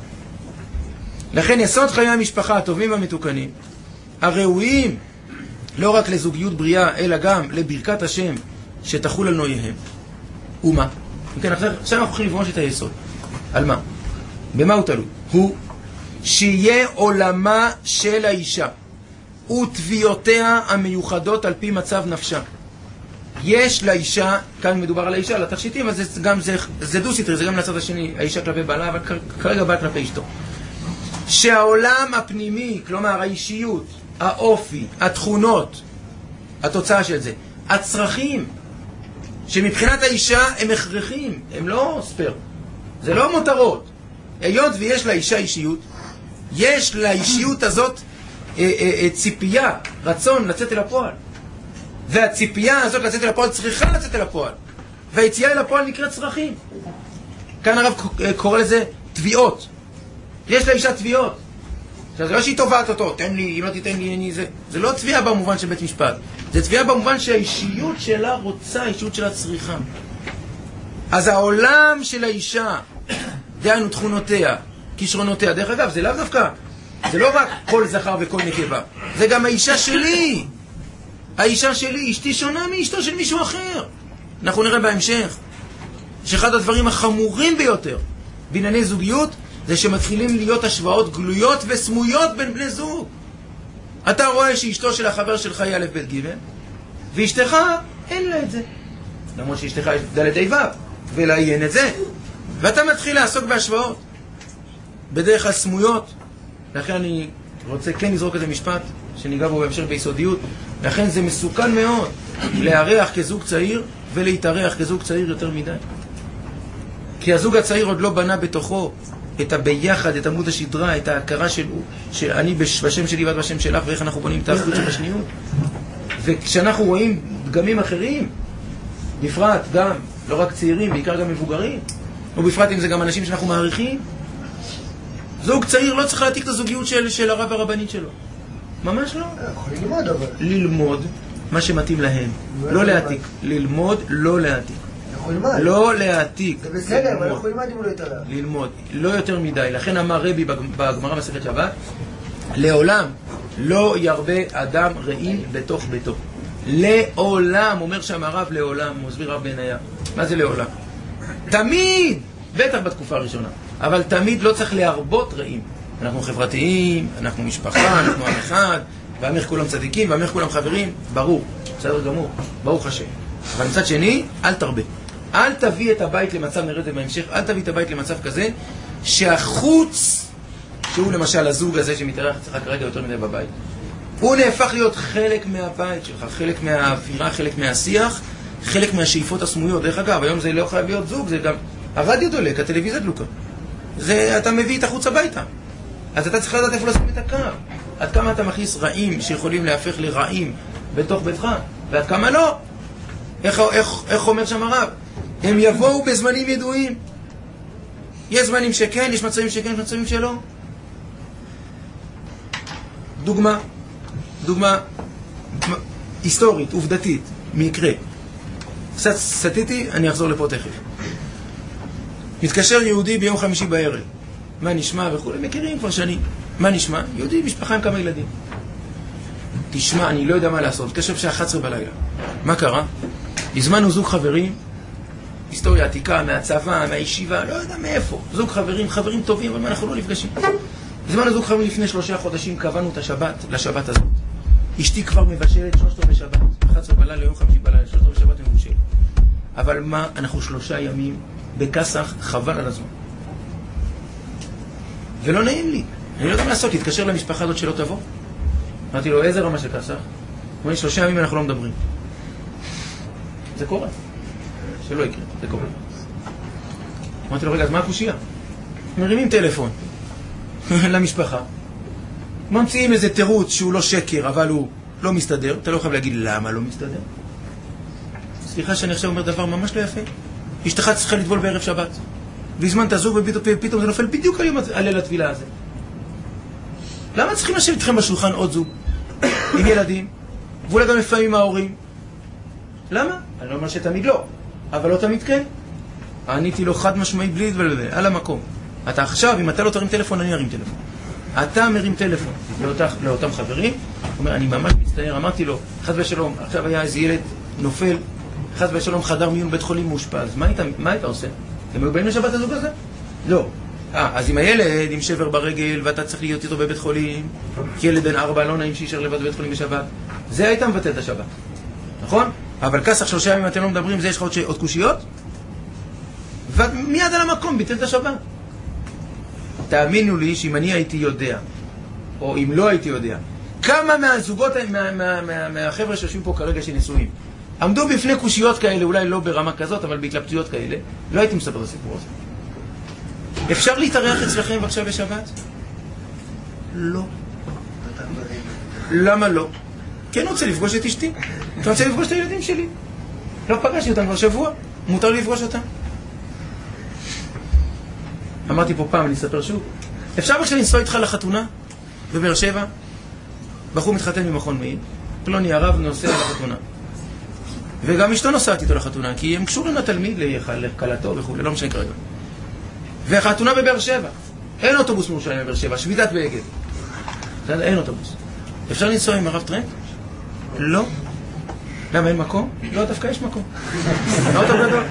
לכן יסוד חיי המשפחה הטובים והמתוקנים, הראויים לא רק לזוגיות בריאה, אלא גם לברכת השם שתחול על נוייהם. ומה? וכן, עכשיו אנחנו הולכים לברוש את היסוד. על מה? במה הוא תלוי? הוא שיהיה עולמה של האישה ותביעותיה המיוחדות על פי מצב נפשה. יש לאישה, כאן מדובר על האישה, על התכשיטים, אז זה דו-סטרי, זה גם לצד השני, האישה כלפי בעלה, אבל כרגע בא כלפי אשתו. שהעולם הפנימי, כלומר האישיות, האופי, התכונות, התוצאה של זה, הצרכים, שמבחינת האישה הם הכרחים, הם לא ספר, זה לא מותרות. היות ויש לאישה אישיות, יש לאישיות הזאת ציפייה, רצון לצאת אל הפועל. והציפייה הזאת לצאת אל הפועל צריכה לצאת אל הפועל. והיציאה אל הפועל נקראת צרכים. כאן הרב קורא לזה תביעות. יש לאישה תביעות. עכשיו, זה לא שהיא תובעת אותו, תן לי, אם לא תיתן לי, אני זה. זה לא תביעה במובן של בית משפט. זה תביעה במובן שהאישיות שלה רוצה, האישיות שלה צריכה. אז העולם של האישה, דהיינו תכונותיה, כישרונותיה, דרך אגב, זה לאו דווקא, זה לא רק כל זכר וכל נקבה, זה גם האישה שלי. האישה שלי, אשתי שונה מאשתו של מישהו אחר. אנחנו נראה בהמשך שאחד הדברים החמורים ביותר בענייני זוגיות זה שמתחילים להיות השוואות גלויות וסמויות בין בני זוג. אתה רואה שאשתו של החבר שלך היא א' ב' ג' ואשתך אין לה את זה, למרות שאשתך יש ד' ה' ו' ולה אין את זה, ואתה מתחיל לעסוק בהשוואות בדרך כלל סמויות. לכן אני רוצה כן לזרוק איזה משפט שניגע בו בהמשך ביסודיות, לכן זה מסוכן מאוד להיערך כזוג צעיר ולהתארח כזוג צעיר יותר מדי. כי הזוג הצעיר עוד לא בנה בתוכו את הביחד, את עמוד השדרה, את ההכרה שאני בשם שלי ואת בשם שלך, ואיך אנחנו בונים את האחדות של השניות. וכשאנחנו רואים דגמים אחרים, בפרט גם, לא רק צעירים, בעיקר גם מבוגרים, ובפרט אם זה גם אנשים שאנחנו מעריכים, זוג צעיר לא צריך להעתיק את הזוגיות של הרב הרבנית שלו. ממש לא. יכול ללמוד אבל. ללמוד מה שמתאים להם. לא להעתיק. ללמוד, לא להעתיק. לא להעתיק. זה בסדר, אבל יכול ללמוד אם הוא לא יתעלה. ללמוד. לא יותר מדי. לכן אמר רבי בגמרא מסכת שבת, לעולם לא ירבה אדם רעים בתוך ביתו. לעולם, אומר שם הרב לעולם, הוא מסביר רב בניה. מה זה לעולם? תמיד, בטח בתקופה הראשונה, אבל תמיד לא צריך להרבות רעים. אנחנו חברתיים, אנחנו משפחה, אנחנו עם אחד, ואמר כולם צדיקים, ואמר כולם חברים, ברור, בסדר גמור, ברוך השם. אבל מצד שני, אל תרבה. אל תביא את הבית למצב, נראה את זה בהמשך, אל תביא את הבית למצב כזה, שהחוץ, שהוא למשל הזוג הזה שמתארח אצלך כרגע יותר מדי בבית, הוא נהפך להיות חלק מהבית שלך, חלק מהאווירה, חלק מהשיח, חלק מהשאיפות הסמויות. דרך אגב, היום זה לא חייב להיות זוג, זה גם הרדיו דולק, הטלוויזיה דלוקה. זה אתה מביא את החוץ הביתה. אז אתה צריך לדעת איפה לשים את הקו. עד כמה אתה מכניס רעים שיכולים להפך לרעים בתוך ביתך, ועד כמה לא. איך אומר שם הרב? הם יבואו בזמנים ידועים. יש זמנים שכן, יש מצבים שכן, יש מצבים שלא. דוגמה היסטורית, עובדתית, מקרה. קצת סטיתי, אני אחזור לפה תכף. מתקשר יהודי ביום חמישי בערב. מה נשמע וכו', מכירים כבר שנים. מה נשמע? יהודי, משפחה עם כמה ילדים. תשמע, אני לא יודע מה לעשות. קשר בשעה 11 בלילה. מה קרה? הזמנו זוג חברים, היסטוריה עתיקה, מהצבא, מהישיבה, לא יודע מאיפה. זוג חברים טובים, אבל אנחנו לא נפגשים. הזמנו זוג חברים לפני 3 חודשים, קבענו את השבת, לשבת הזאת. אשתי כבר מבשלת 3 בשבת, 11 בלילה, יום חמישי בלילה, 3 בשבת מבושלת. אבל מה, אנחנו 3 ימים בקסח, חבל על הזמן. ולא נעים לי. אני לא יודע מה לעשות, להתקשר למשפחה הזאת שלא תבוא. אמרתי לו, איזה רמה של קסח? הוא אומר, 3 ימים אנחנו לא מדברים. זה קורה. שלא יקרה, זה קורה. אמרתי לו, רגע, אז מה הקושייה? מרימים טלפון למשפחה. ממציאים איזה תירוץ שהוא לא שקר, אבל הוא לא מסתדר. אתה לא חייב להגיד למה לא מסתדר. סליחה שאני עכשיו אומר דבר ממש לא יפה. אשתך צריכה לטבול בערב שבת. והזמנת זוג ופתאום זה נופל בדיוק על ליל הטבילה הזה. למה צריכים לשבת איתכם בשולחן עוד זוג? עם ילדים? ואולי גם לפעמים עם ההורים? למה? אני לא אומר שתמיד לא, אבל לא תמיד כן. עניתי לו חד משמעי בלי להתבלבל, על המקום. אתה עכשיו, אם אתה לא תרים טלפון, אני ארים טלפון. אתה מרים טלפון לאותם חברים, הוא אומר, אני ממש מצטער, אמרתי לו, חס ושלום, עכשיו היה איזה ילד נופל, חס ושלום חדר מיון בית חולים מאושפז, מה היית עושה? הם היו באים לשבת הזוג הזה? לא. אז עם הילד, עם שבר ברגל, ואתה צריך להיות איתו בבית חולים, כי ילד בן 4 לא נעים שישאר לבד בבית חולים בשבת, זה היית מבטל את השבת. נכון? אבל כסח 3 ימים אתם לא מדברים, זה יש לך עוד קושיות? ומיד על המקום ביטל את השבת. תאמינו לי שאם אני הייתי יודע, או אם לא הייתי יודע, כמה מהזוגות, מהחבר'ה שיושבים פה כרגע שנשואים, עמדו בפני קושיות כאלה, אולי לא ברמה כזאת, אבל בהתלבטויות כאלה, לא הייתי מספר את הסיפור הזה. אפשר להתארח אצלכם בבקשה בשבת? לא. למה לא? כן רוצה לפגוש את אשתי, אני רוצה לפגוש את הילדים שלי. לא פגשתי אותם כבר שבוע, מותר לי לפגוש אותם. אמרתי פה פעם, אני אספר שוב. אפשר בבקשה לנסוע איתך לחתונה בבאר שבע? בחור מתחתן ממכון מאיר, פלוני הרב נוסע לחתונה. וגם אשתו נוסעת איתו לחתונה, כי הם קשורים לתלמיד, לקלתו וכו', לא משנה כרגע. והחתונה בבאר שבע. אין אוטובוס מורשעים בבאר שבע, שביתת באגד. אין אוטובוס. אפשר לנסוע עם הרב טרנק? לא. למה אין מקום? לא, דווקא יש מקום. לא טוב גדול.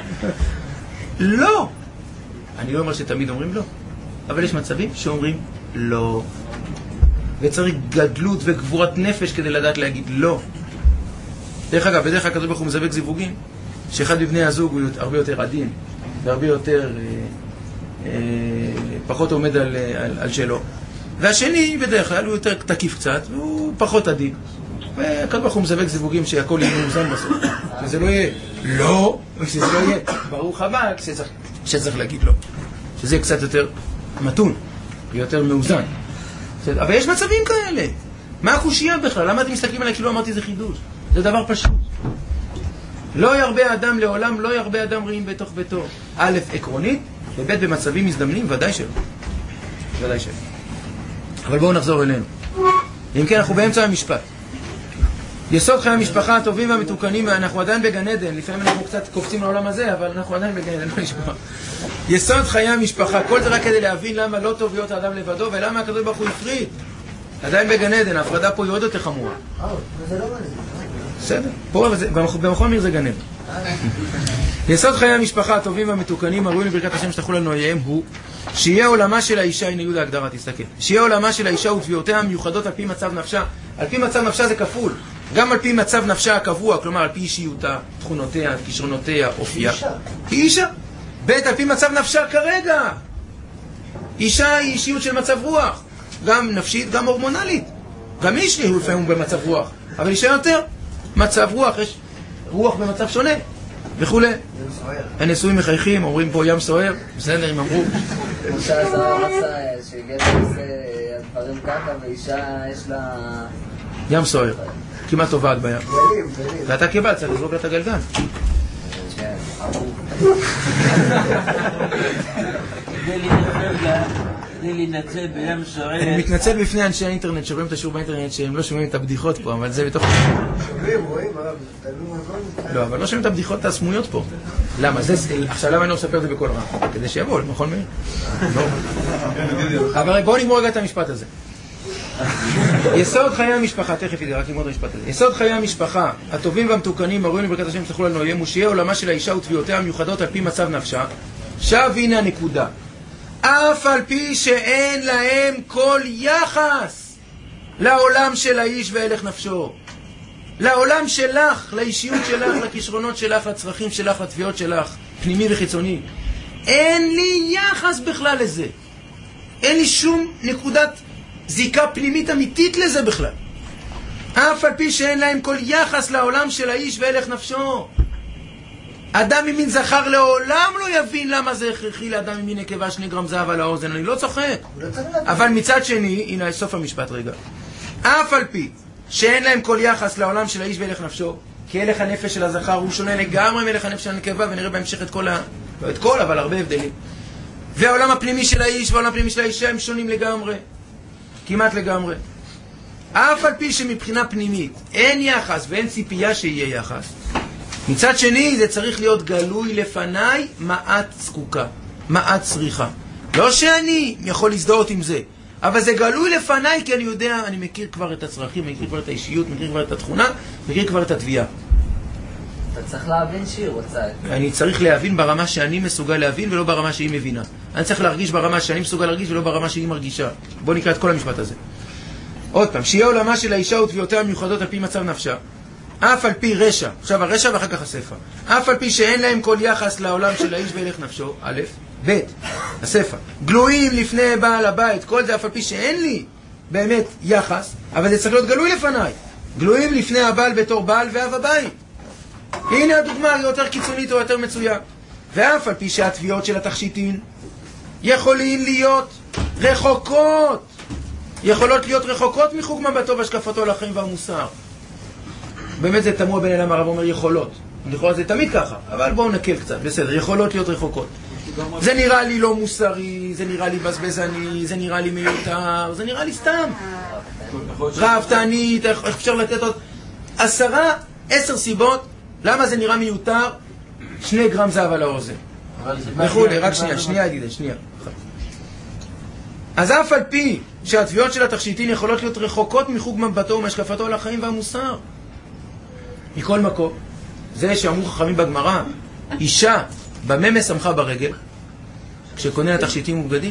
לא. אני לא אומר שתמיד אומרים לא, אבל יש מצבים שאומרים לא. וצריך גדלות וגבורת נפש כדי לדעת להגיד לא. דרך אגב, בדרך כלל ברוך הוא מזווק זיווגים, שאחד מבני הזוג הוא הרבה יותר עדין, והרבה יותר פחות עומד על שלו. והשני בדרך כלל הוא יותר תקיף קצת, הוא פחות עדין. וכך הוא מזווק זיווגים שהכל יהיה מאוזן בסוף. שזה לא יהיה לא, ושזה לא יהיה ברוך הבא, כשצריך להגיד לא. שזה יהיה קצת יותר מתון, יותר מאוזן. אבל יש מצבים כאלה. מה החושייה בכלל? למה אתם מסתכלים עליי כאילו אמרתי זה חידוש? זה דבר פשוט. לא ירבה אדם לעולם, לא ירבה אדם רעים בתוך ביתו. א', עקרונית, וב', במצבים מזדמנים, ודאי שלא. ודאי שלא. אבל בואו נחזור אלינו. אם כן, אנחנו באמצע המשפט. יסוד חיי המשפחה הטובים והמתוקנים, אנחנו עדיין בגן עדן, לפעמים אנחנו קצת קופצים לעולם הזה, אבל אנחנו עדיין בגן עדן, לא נשמע. יסוד חיי המשפחה, כל זה רק כדי להבין למה לא טוב להיות האדם לבדו, ולמה הקדוש ברוך הוא הפריד. עדיין בגן עדן, ההפרדה פה היא עוד יותר חמורה. זה לא מעניין. בסדר, פה במכון מיר זה גן עדן. יסוד חיי המשפחה הטובים והמתוקנים, הראויים לברכת השם שתחול על נוייהם, הוא שיהיה עולמה של האישה, הנה יהודה הגדרה, תסתכל. שיהיה עולמה של האישה ותביעותיה המיוחדות על פי מצב נפשה. על פי מצב נפשה זה כפול. גם על פי מצב נפשה הקבוע, כלומר על פי אישיותה, תכונותיה, כישרונותיה, אופייה. היא אישה. ב' על פי מצב נפשה כרגע. אישה היא אישיות של מצב רוח. גם נפשית, גם הורמונלית. גם איש הוא לפעמים במצב רוח. אבל אישה יותר. מצב רוח, יש רוח במצב שונה. וכולי. הנשואים מחייכים, אומרים פה ים סוער. בסדר, אם אמרו. כמו שהזרה רצה שגבר עושה דברים ככה ואישה יש לה... ים סוער. כמעט טובעת בים. ואתה קיבלת, צריך לזרוק לה את הגלגל. כדי להינצל בים סוער. אני מתנצל בפני אנשי האינטרנט שרואים את השיעור באינטרנט שהם לא שומעים את הבדיחות פה, אבל זה בתוך... שומעים, רואים, לא, אבל לא שומעים את הבדיחות הסמויות פה. למה? עכשיו למה אני לא מספר את זה בכל רע? כדי שיבוא, נכון מאיר? אבל בואו נגמור רגע את המשפט הזה. יסוד חיי המשפחה, תכף ידע, רק נגמור את המשפט הזה. יסוד חיי המשפחה, הטובים והמתוקנים, הראויים לברכת השם שתחול על נוייהם, הוא שיהיה עולמה של האישה ותביעותיה המיוחדות על פי מצב נפשה. עכשיו הנה הנקודה. אף על פי שאין להם כל יחס לעולם של האיש והלך נפשו. לעולם שלך, לאישיות שלך, לכישרונות שלך, לצרכים שלך, לתביעות שלך, פנימי וחיצוני. אין לי יחס בכלל לזה. אין לי שום נקודת זיקה פנימית אמיתית לזה בכלל. אף על פי שאין להם כל יחס לעולם של האיש והלך נפשו. אדם ממין זכר לעולם לא יבין למה זה הכרחי לאדם ממין נקבה 2 גרם זהב על האוזן. אני לא צוחק. אבל מצד שני, הנה סוף המשפט רגע. אף על פי שאין להם כל יחס לעולם של האיש והלך נפשו, כי הלך הנפש של הזכר הוא שונה לגמרי מהלך הנפש של הנקבה, ונראה בהמשך את כל לא את כל, אבל הרבה הבדלים. והעולם הפנימי של האיש והעולם הפנימי של האישה הם שונים לגמרי. כמעט לגמרי. אף על פי שמבחינה פנימית אין יחס ואין ציפייה שיהיה יחס, מצד שני זה צריך להיות גלוי לפניי מעט זקוקה, מעט צריכה. לא שאני יכול להזדהות עם זה, אבל זה גלוי לפניי כי אני יודע, אני מכיר כבר את הצרכים, מכיר כבר את האישיות, מכיר כבר את התכונה, מכיר כבר את התביעה. אתה צריך להבין שהיא רוצה. אני צריך להבין ברמה שאני מסוגל להבין ולא ברמה שהיא מבינה. אני צריך להרגיש ברמה שאני מסוגל להרגיש ולא ברמה שהיא מרגישה. בוא נקרא את כל המשפט הזה. עוד פעם, שיהיה עולמה של האישה ותביעותיה המיוחדות על פי מצב נפשה. אף על פי רשע, עכשיו הרשע ואחר כך הספר. אף על פי שאין להם כל יחס לעולם של האיש והלך נפשו, א', ב', הספר. גלויים לפני בעל הבית, כל זה אף על פי שאין לי באמת יחס, אבל זה צריך להיות גלוי לפניי. גלויים לפני הבעל בתור בעל ואב הבית. הנה הדוגמה, היא יותר קיצונית או יותר מצויה. ואף על פי שהתביעות של התכשיטין יכולים להיות רחוקות, יכולות להיות רחוקות מחוג מבטו והשקפתו לחיים והמוסר. באמת זה תמוה בין אדם, הרב אומר יכולות. לכאורה זה תמיד ככה, אבל בואו נקל קצת, בסדר, יכולות להיות רחוקות. זה נראה לי לא מוסרי, זה נראה לי בזבזני, זה נראה לי מיותר, זה נראה לי סתם. רעבתנית, איך אפשר לתת עוד 10 סיבות למה זה נראה מיותר 2 גרם זהב על האוזן. וכולי, רק שנייה ידידה, שנייה. אז אף על פי שהתביעות של התכשיטין יכולות להיות רחוקות מחוג מבטו ומשקפתו על החיים והמוסר. מכל מקום, זה שאמרו חכמים בגמרא, אישה במה משמחה ברגל, כשקונה התכשיטים ובגדים.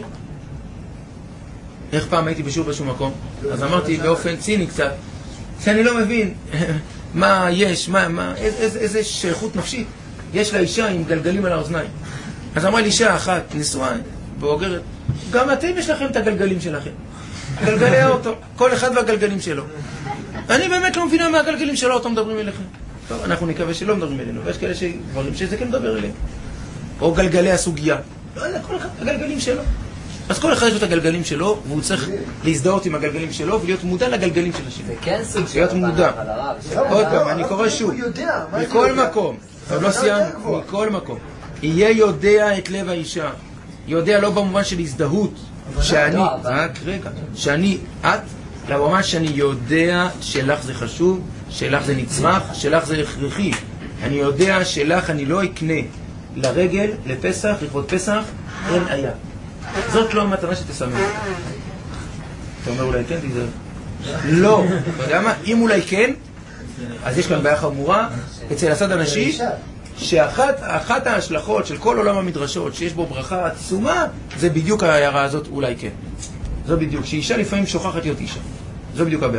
איך פעם הייתי בשיעור בשום מקום, אז אמרתי באופן ציני קצת, שאני לא מבין מה יש, איזה שייכות נפשית יש לאישה עם גלגלים על האוזניים. אז אמרה לי אישה אחת, נשואה, בוגרת, גם אתם יש לכם את הגלגלים שלכם. גלגלי האוטו, כל אחד והגלגלים שלו. אני באמת לא מבינה מה הגלגלים של האוטו מדברים אליכם. טוב, אנחנו נקווה שלא מדברים אלינו, ויש כאלה שדברים שזה כן מדבר אליהם. או גלגלי הסוגיה. לא יודע, כל אחד הגלגלים שלו. אז כל אחד יש לו את הגלגלים שלו, והוא צריך להזדהות עם הגלגלים שלו ולהיות מודע לגלגלים של השני. זה כן סוג של להיות מודע. עוד פעם, אני קורא שוב. מכל מקום, עוד לא סיימנו, מכל מקום. יהיה יודע את לב האישה. יודע לא במובן של הזדהות, שאני, רק רגע, שאני, את, במובן שאני יודע שלך זה חשוב, שלך זה נצרך, שלך זה הכרחי. אני יודע שלך אני לא אקנה לרגל, לפסח, לכבוד פסח, אין היה. זאת לא המתנה שתסמך. אתה אומר אולי כן, תיזהר. לא. אתה יודע מה? אם אולי כן, אז יש כאן בעיה חמורה אצל הצד הנשי, שאחת ההשלכות של כל עולם המדרשות שיש בו ברכה עצומה, זה בדיוק ההערה הזאת אולי כן. זו בדיוק, שאישה לפעמים שוכחת להיות אישה. זו בדיוק הבעיה.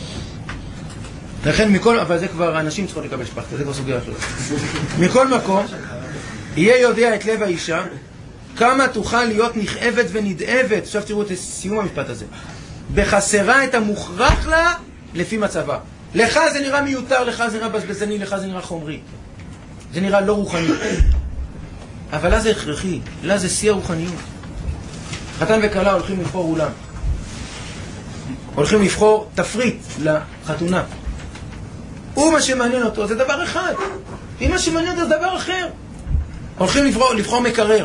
לכן מכל, אבל זה כבר אנשים צריכות לקבל שפחת, זה כבר סוגיה אחרת. מכל מקום, יהיה יודע את לב האישה, כמה תוכל להיות נכאבת ונדאבת, עכשיו תראו את סיום המשפט הזה, בחסרה את המוכרח לה לפי מצבה. לך זה נראה מיותר, לך זה נראה בזבזני, לך זה נראה חומרי. זה נראה לא רוחני. אבל לה זה הכרחי, לה זה שיא הרוחניות. חתן וכלה הולכים לבחור אולם. הולכים לבחור תפריט לחתונה. ומה שמעניין אותו זה דבר אחד. אם מה שמעניין אותו זה דבר אחר. הולכים לבחור מקרר.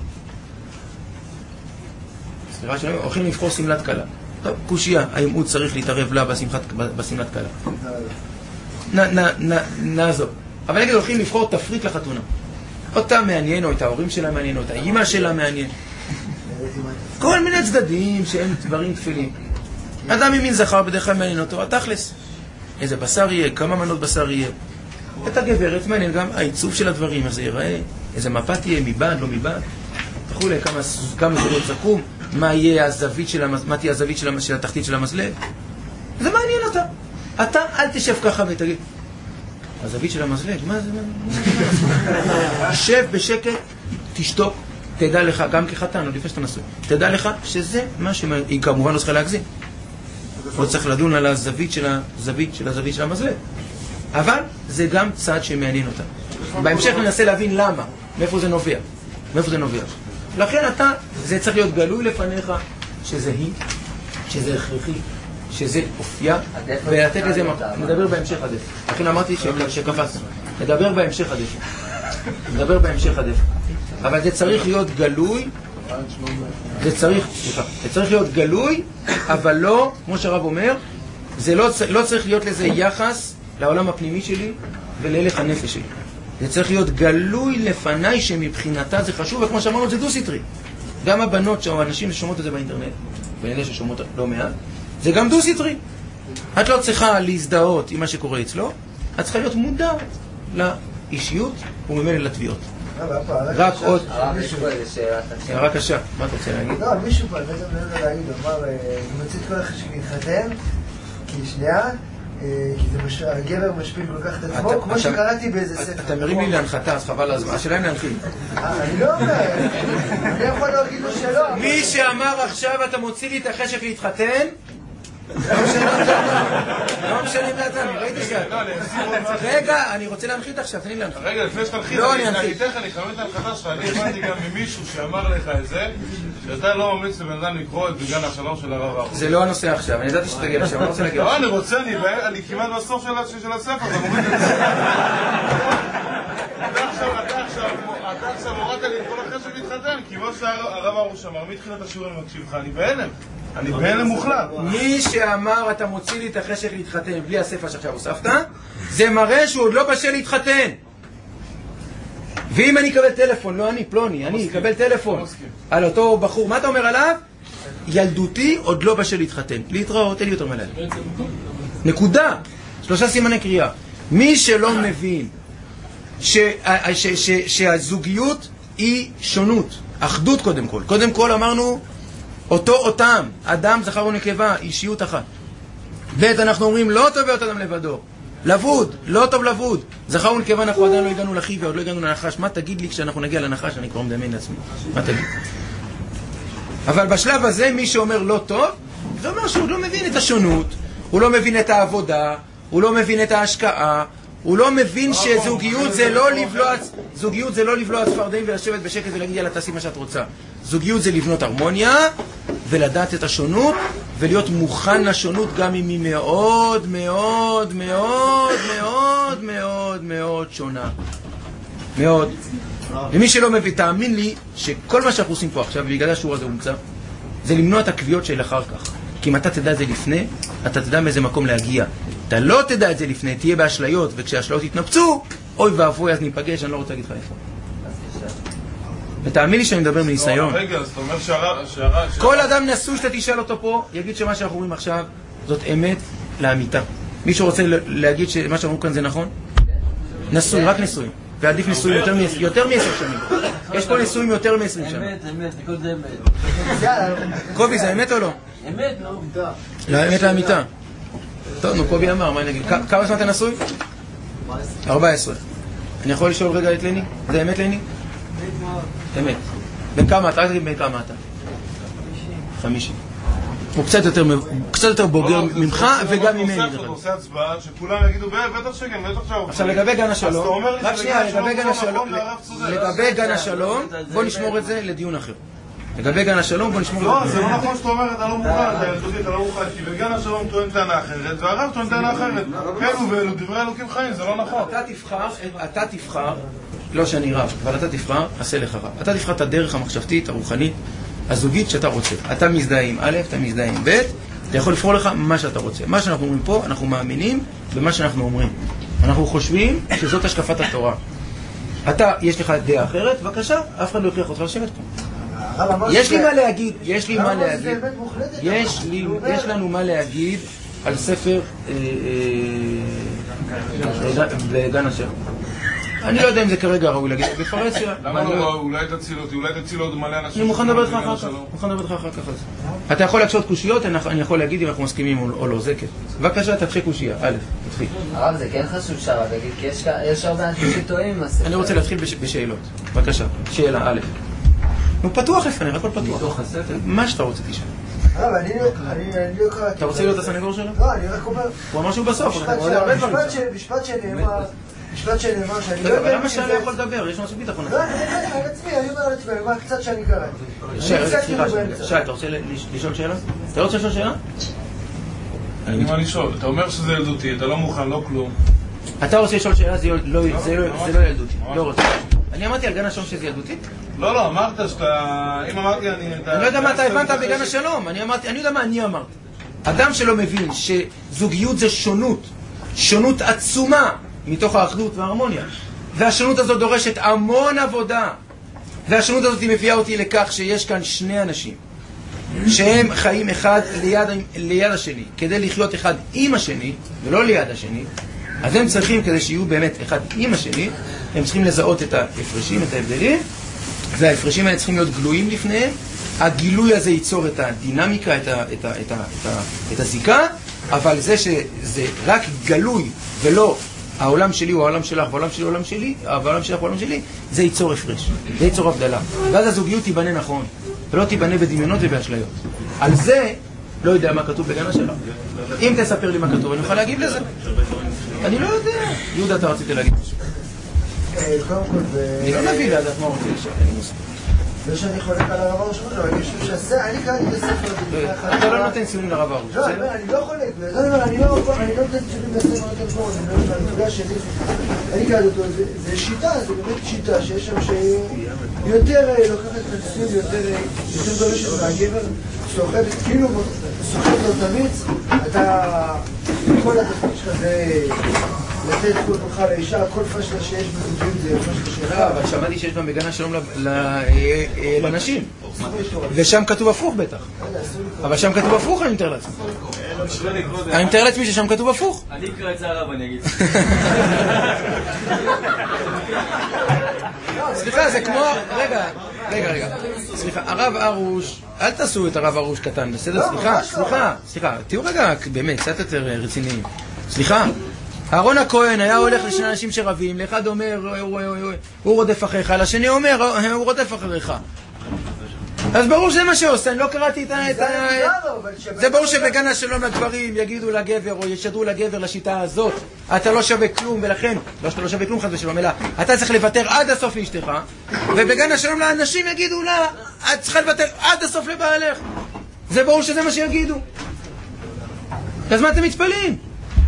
סליחה שלנו, הולכים לבחור סמלת קלה. טוב, קושיה, האם הוא צריך להתערב לה בסמלת קלה? נעזוב. אבל נגיד הולכים לבחור תפריט לחתונה. אותה מעניין, או את ההורים שלה מעניין, או את האמא שלה מעניין. כל מיני צדדים שהם דברים תפילים. אדם ממין זכר בדרך כלל מעניין אותו, התכלס. איזה בשר יהיה, כמה מנות בשר יהיה. את הגברת מעניין גם העיצוב של הדברים, איך זה ייראה, איזה מפה תהיה, מבעד, לא מבעד. וכולי, כמה זוגות זקום, מה תהיה הזווית של התחתית של המזלג. זה מעניין אותה. אתה אל תשב ככה ותגיד, הזווית של המזלג, מה זה? שב בשקט, תשתוק, תדע לך, גם כחתן, עוד לפני שאתה נשוי, תדע לך שזה מה היא כמובן לא צריכה להגזים. לא צריך לדון על הזווית של המזלג. אבל זה גם צד שמעניין אותה. בהמשך ננסה להבין למה, מאיפה זה נובע. לכן זה צריך להיות גלוי לפניך, שזה היא, שזה הכרחי, שזה אופייה, ולתת לזה נדבר בהמשך עד איפה. לכן אמרתי שקפצנו. נדבר בהמשך עד איפה. אבל זה צריך להיות גלוי, זה צריך להיות גלוי, אבל לא, כמו שהרב אומר, זה לא צריך להיות לזה יחס לעולם הפנימי שלי ולהלך הנפש שלי. זה צריך להיות גלוי לפניי שמבחינתה זה חשוב, וכמו שאמרנו זה דו-סטרי. גם הבנות או האנשים ששומעות את זה באינטרנט, ואלה ששומעות לא מעט, זה גם דו-סטרי. את לא צריכה להזדהות עם מה שקורה אצלו, את צריכה להיות מודעת לאישיות וממילא לתביעות. רק עוד... רק קשה, מה אתה רוצה להגיד? לא, מישהו פה, אני להגיד, הוא אמר, אני מוציא את כל אחד שמתחתן, כי שנייה, כי הגבר משפיל כל כך את עצמו, כמו שקראתי באיזה ספר. אתה מרים לי להנחתה, אז חבל הזמן, השאלה אם להנחית. אני לא אומר, אני יכול להגיד לו שלא. מי שאמר עכשיו אתה מוציא לי את החשק להתחתן, לא משנה מה אתה, אני ראיתי שאתה. רגע, אני רוצה להנחית עכשיו, תן לי להנחית. רגע, לפני שתנחית, אני אתן לך, אני חייב את ההנחתה שלך, אני הבנתי גם ממישהו שאמר לך את זה, שאתה לא ממליץ לבן אדם לקרוא את בגן השלום של הרב ארוך. זה לא הנושא עכשיו, אני ידעתי שתגיע עכשיו, אני רוצה להגיע. לא, אני רוצה, אני כמעט בסוף של הספר, אתה מוריד את זה. אתה עכשיו הורדת לי את כל החשק להתחתן, כי מה שהרב ארוך אמר, מתחילת השיעור אני מקשיב לך, אני בהלם מוחלט. מי שאמר אתה מוציא לי את החשק להתחתן בלי הספר שעכשיו הוספת, זה מראה שהוא עוד לא בשל להתחתן. ואם אני אקבל טלפון, לא אני, פלוני, אני אקבל טלפון על אותו בחור, מה אתה אומר עליו? ילדותי עוד לא בשל להתחתן. להתראות, אין לי יותר מלא. נקודה. 3 סימני קריאה. מי שלא מבין שהזוגיות היא שונות, אחדות קודם כל. קודם כל אמרנו אותם, אדם, זכר ונקבה, אישיות אחת. ב' אנחנו אומרים לא טוב להיות אדם לבדו, לבוד, לא טוב לבוד. זכר ונקבה אנחנו עדיין לא הגענו לחי ועוד לא הגענו לנחש. מה תגיד לי כשאנחנו נגיע לנחש? אני כבר מדמיין לעצמי. מה תגיד? אבל בשלב הזה מי שאומר לא טוב, זה אומר שהוא לא מבין את השונות, הוא לא מבין את העבודה, הוא לא מבין את ההשקעה, הוא לא מבין שזוגיות זה לא לבלוע צפרדעים ולשבת בשקט ולהגיד יאללה תעשי מה שאת רוצה. זוגיות זה לבנות הרמוניה ולדעת את השונות ולהיות מוכן לשונות גם אם היא מאוד מאוד מאוד מאוד מאוד מאוד שונה. מאוד. ומי שלא מבין, תאמין לי שכל מה שאנחנו עושים פה עכשיו, ובגלל השיעור הזה הומצא, זה למנוע את הקביעות של אחר כך. כי אם אתה תדע את זה לפני, אתה תדע מאיזה מקום להגיע. אתה לא תדע את זה לפני, תהיה באשליות, וכשהאשליות יתנפצו, אוי ואבוי, אז ניפגש, אני לא רוצה להגיד לך איפה. ותאמין לי שאני מדבר מניסיון. רגע, אז אתה אומר שהרב... כל אדם נשוי שאתה תשאל אותו פה, יגיד שמה שאנחנו אומרים עכשיו, זאת אמת לאמיתה. מישהו רוצה להגיד שמה שאנחנו כאן זה נכון? נשוי, רק נשואים. ועדיף נשואים יותר מ10 שנים. יש פה נשואים יותר מ20 שנים. אמת, הכל זה אמת. קובי, זה אמת או לא? אמת, לא? לא, אמת לאמיתה. טוב, נו, קובי אמר, מה נגיד? כמה זמן אתה נשוי? 14. אני יכול לשאול רגע את לני? זה אמת לני? אמת. בין כמה אתה? בין כמה אתה? 50. הוא קצת יותר בוגר ממך וגם ממני. אתה עושה הצבעה שכולם יגידו בטח שכן, בטח שהרב. עכשיו לגבי גן השלום, אז אתה אומר רק שנייה, לי לגבי גן השלום, בוא נשמור את זה לדיון אחר. לגבי גן השלום, בוא נשמור את זה. לא, זה לא נכון שאתה אומר, אתה לא מוכן, אתה ילדותי, אתה לא מוכן, כי בגן השלום טוען טענה אחרת, והרב טוען טענה אחרת. אלו ואלו, דברי אלוקים חיים, זה לא נכון. אתה תבחר, לא שאני רב, אבל אתה תבחר, עשה לך רב. אתה תבחר את הדרך המחשבתית, הרוחנית, הזוגית שאתה רוצה. אתה מזדהה עם א', אתה מזדהה עם ב', אתה יכול לבחור לך מה שאתה רוצה. מה שאנחנו אומרים פה, אנחנו מאמינים במה שאנחנו אומרים. אנחנו חושבים שזאת השקפת התורה. אתה, יש לך דעה אחרת, בבקשה, אף אחד לא יכריח אותך לשבת פה. יש לי מה להגיד על ספר בגן השם. אני לא יודע אם זה כרגע ראוי להגיד בפרסיה. למה לא? אולי תציל עוד מלא אנשים. אני מוכן לדבר איתך אחר כך. אתה יכול להקשות קושיות, אני יכול להגיד אם אנחנו מסכימים או לא, זה כן. בבקשה, תתחיל קושייה, תתחיל. הרב, זה כן חשוב שהרב יגיד, כי יש הרבה אנשים שטועים עם הספר. אני רוצה להתחיל בשאלות. בבקשה, שאלה, א'. נו, פתוח לפני, הכל פתוח. מה שאתה רוצה תשאל. הרב, אני לא קראתי. אתה רוצה להיות הסנגור שלו? לא, אני רק אומר... הוא אמר שהוא בסוף, משפט שנאמר שאני לא יודע... אבל למה שאני לא יכול לדבר? יש משהו ביטחון. לא, אני אומר על עצמי, אני אומר קצת שאני קראתי. שי, אתה רוצה לשאול שאלה? אתה רוצה לשאול שאלה? אני מה לשאול, אתה אומר שזה ילדותי, אתה לא מוכן, לא כלום. אתה רוצה לשאול שאלה, זה לא ילדותי, לא רוצה. אני אמרתי על גן השלום שזה ילדותי? לא, אמרת שאתה... אם אמרתי אני... אני לא יודע מה אתה הבנת בגן השלום, אני יודע מה אני אמרתי. אדם שלא מבין שזוגיות זה שונות עצומה מתוך האחדות וההרמוניה, והשונות הזאת דורשת המון עבודה, והשונות הזאת מביאה אותי לכך שיש כאן שני אנשים שהם חיים אחד ליד השני כדי לחיות אחד עם השני ולא ליד השני, אז הם צריכים, כדי שיהיו באמת אחד עם השני, הם צריכים לזהות את ההפרשים, את ההבדלים, וההפרשים האלה צריכים להיות גלויים לפניהם. הגילוי הזה ייצור את הדינמיקה, את הזיקה, אבל זה שזה רק גלוי ולא העולם שלי הוא העולם שלך והעולם שלי הוא העולם שלי, והעולם שלך הוא העולם שלי, זה ייצור הפרש, זה ייצור הבדלה. ואז הזוגיות תיבנה נכון, ולא תיבנה בדמיונות ובאשליות. על זה לא יודע מה כתוב בגן השלום. אם תספר לי מה כתוב, אני אוכל להגיב לזה. אני לא יודע. יהודה, אתה רצית להגיד משהו. אני לא נביא לדעת מה רוצה לשאול. זה שאני חולק על הרב הראש שלו, אני חושב שזה, אני קראתי את הספר הזה. אתה לא נותן ציונים לרב הראש. לא, אני לא חולק, אני לא נותן ציונים לספר הזה, אני שלי. אני קראתי אותו, זה שיטה, זה באמת שיטה שיש שם שיותר לוקחת את הציונים, יותר דורשת מהגבר, סוחבת, כאילו סוחבת לו תמיץ, אתה, כל התפקיד שלך זה לתת כל כוח לאישה, כל פשלה שיש בזוגים זה פשלה שלך. אבל שמעתי שיש גם בגן השלום לנשים, ושם כתוב הפוך בטח. אבל שם כתוב הפוך, אני מתאר לעצמי. אני מתאר לעצמי ששם כתוב הפוך. אני אקרא את זה הרב, אני אגיד. סליחה, זה כמו... רגע. סליחה, הרב ארוש, אל תעשו את הרב ארוש קטן, בסדר? סליחה. תהיו רגע, באמת, קצת יותר רציניים. סליחה. אהרון הכהן היה הולך לשני אנשים שרבים, לאחד אומר הוא רודף אחריך, לשני אומר הוא רודף אחריך. אז ברור שזה מה שעושה, אני לא קראתי את ה... זה ברור שבגן השלום לגברים יגידו לגבר או ישדרו לגבר לשיטה הזאת, אתה לא שווה כלום, ולכן, לא שאתה לא שווה כלום חס ושלום, אלא אתה צריך לוותר עד הסוף לאשתך, ובגן השלום לאנשים יגידו לה, את צריכה לוותר עד הסוף לבעלך. זה ברור שזה מה שיגידו. אז מה אתם מתפלאים?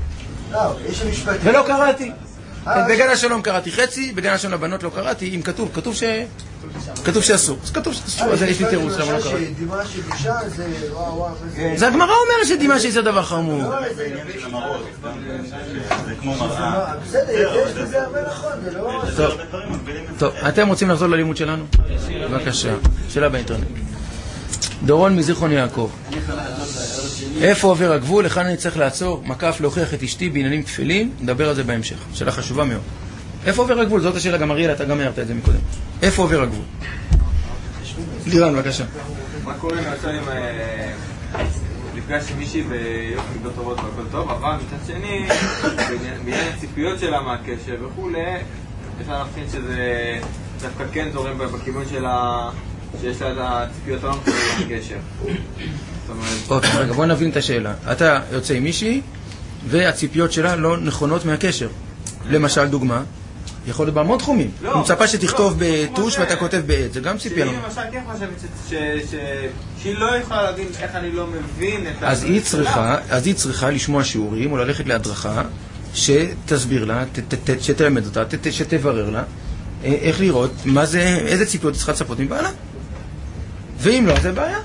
ולא קראתי. בגן השלום קראתי חצי, בגן השלום לבנות לא קראתי, אם כתוב שאסור. אז כתוב שאסור, אז יש לי תירוץ למה לא קראתי. שדימה שבושה זה וואו. זה הגמרא אומרת שדימה שזה דבר חמור. זה עניין של המראות, זה כמו מראה. בסדר, יש בזה הרבה נכון, זה לא... טוב, אתם רוצים לחזור ללימוד שלנו? בבקשה, שאלה באינטרנט. דורון מזיכרון יעקב. איפה עובר הגבול? לכאן אני צריך לעצור, מקף להוכיח את אשתי בעניינים תפלים, נדבר על זה בהמשך. שאלה חשובה מאוד. איפה עובר הגבול? זאת השאלה, גם אריאל, אתה גם הערת את זה מקודם. איפה עובר הגבול? לירן, בבקשה. מה קורה למשל אם נפגש עם מישהי ויופי מידות טובות והכל טוב, אבל מצד שני, בעניין הציפיות שלה מהקשר וכולי, אפשר להבחין שזה דווקא כן זורם בכיוון שלה, שיש לה את הציפיות הלא מחולות מהקשר. אוקיי, רגע, בוא נבין את השאלה. אתה יוצא עם מישהי והציפיות שלה לא נכונות מהקשר. למשל, דוגמה, יכול להיות בהמון תחומים. הוא מצפה שתכתוב בטוש ואתה כותב בעט, זה גם ציפייה. שהיא למשל כן חושבת שהיא לא יכולה להבין איך אני לא מבין את אז היא צריכה לשמוע שיעורים או ללכת להדרכה שתסביר לה, שתלמד אותה, שתברר לה איך לראות מה זה, איזה ציפיות צריכה לצפות מבעלה. ואם לא, זה בעיה.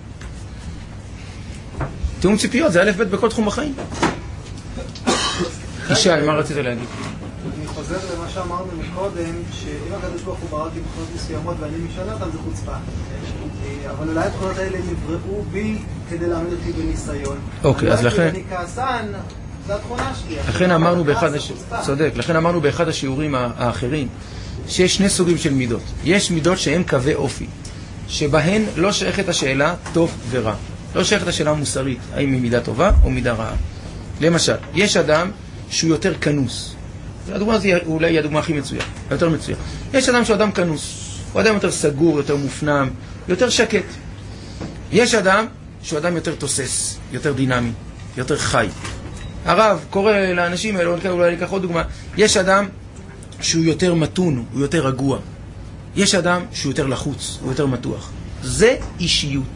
תיאום ציפיות, זה א' ב' בכל תחום בחיים. ישי, מה רצית להגיד? אני חוזר למה שאמרנו מקודם, שאם הקדוש ברוך הוא ברא אותי תכונות מסוימות ואני משנה אותן, זה חוצפה. אבל אולי התכונות האלה נבראו בי כדי להעמיד אותי בניסיון. אוקיי, אז לכן... אני כעסן, זו התכונה שלי. לכן אמרנו צודק, לכן אמרנו באחד השיעורים האחרים, שיש שני סוגים של מידות. יש מידות שהן קווי אופי, שבהן לא שייכת השאלה טוב ורע. לא שייכת השאלה מוסרית, האם היא מידה טובה או מידה רעה. למשל, יש אדם שהוא יותר כנוס. הדוגמה הזאת אולי היא הדוגמה הכי מצויה, יותר מצויה. יש אדם שהוא אדם כנוס, הוא אדם יותר סגור, יותר מופנם, יותר שקט. יש אדם שהוא אדם יותר תוסס, יותר דינמי, יותר חי. הרב קורא לאנשים האלה, אולי ניקח עוד דוגמה, יש אדם שהוא יותר מתון, הוא יותר רגוע. יש אדם שהוא יותר לחוץ, הוא יותר מתוח. זה אישיות.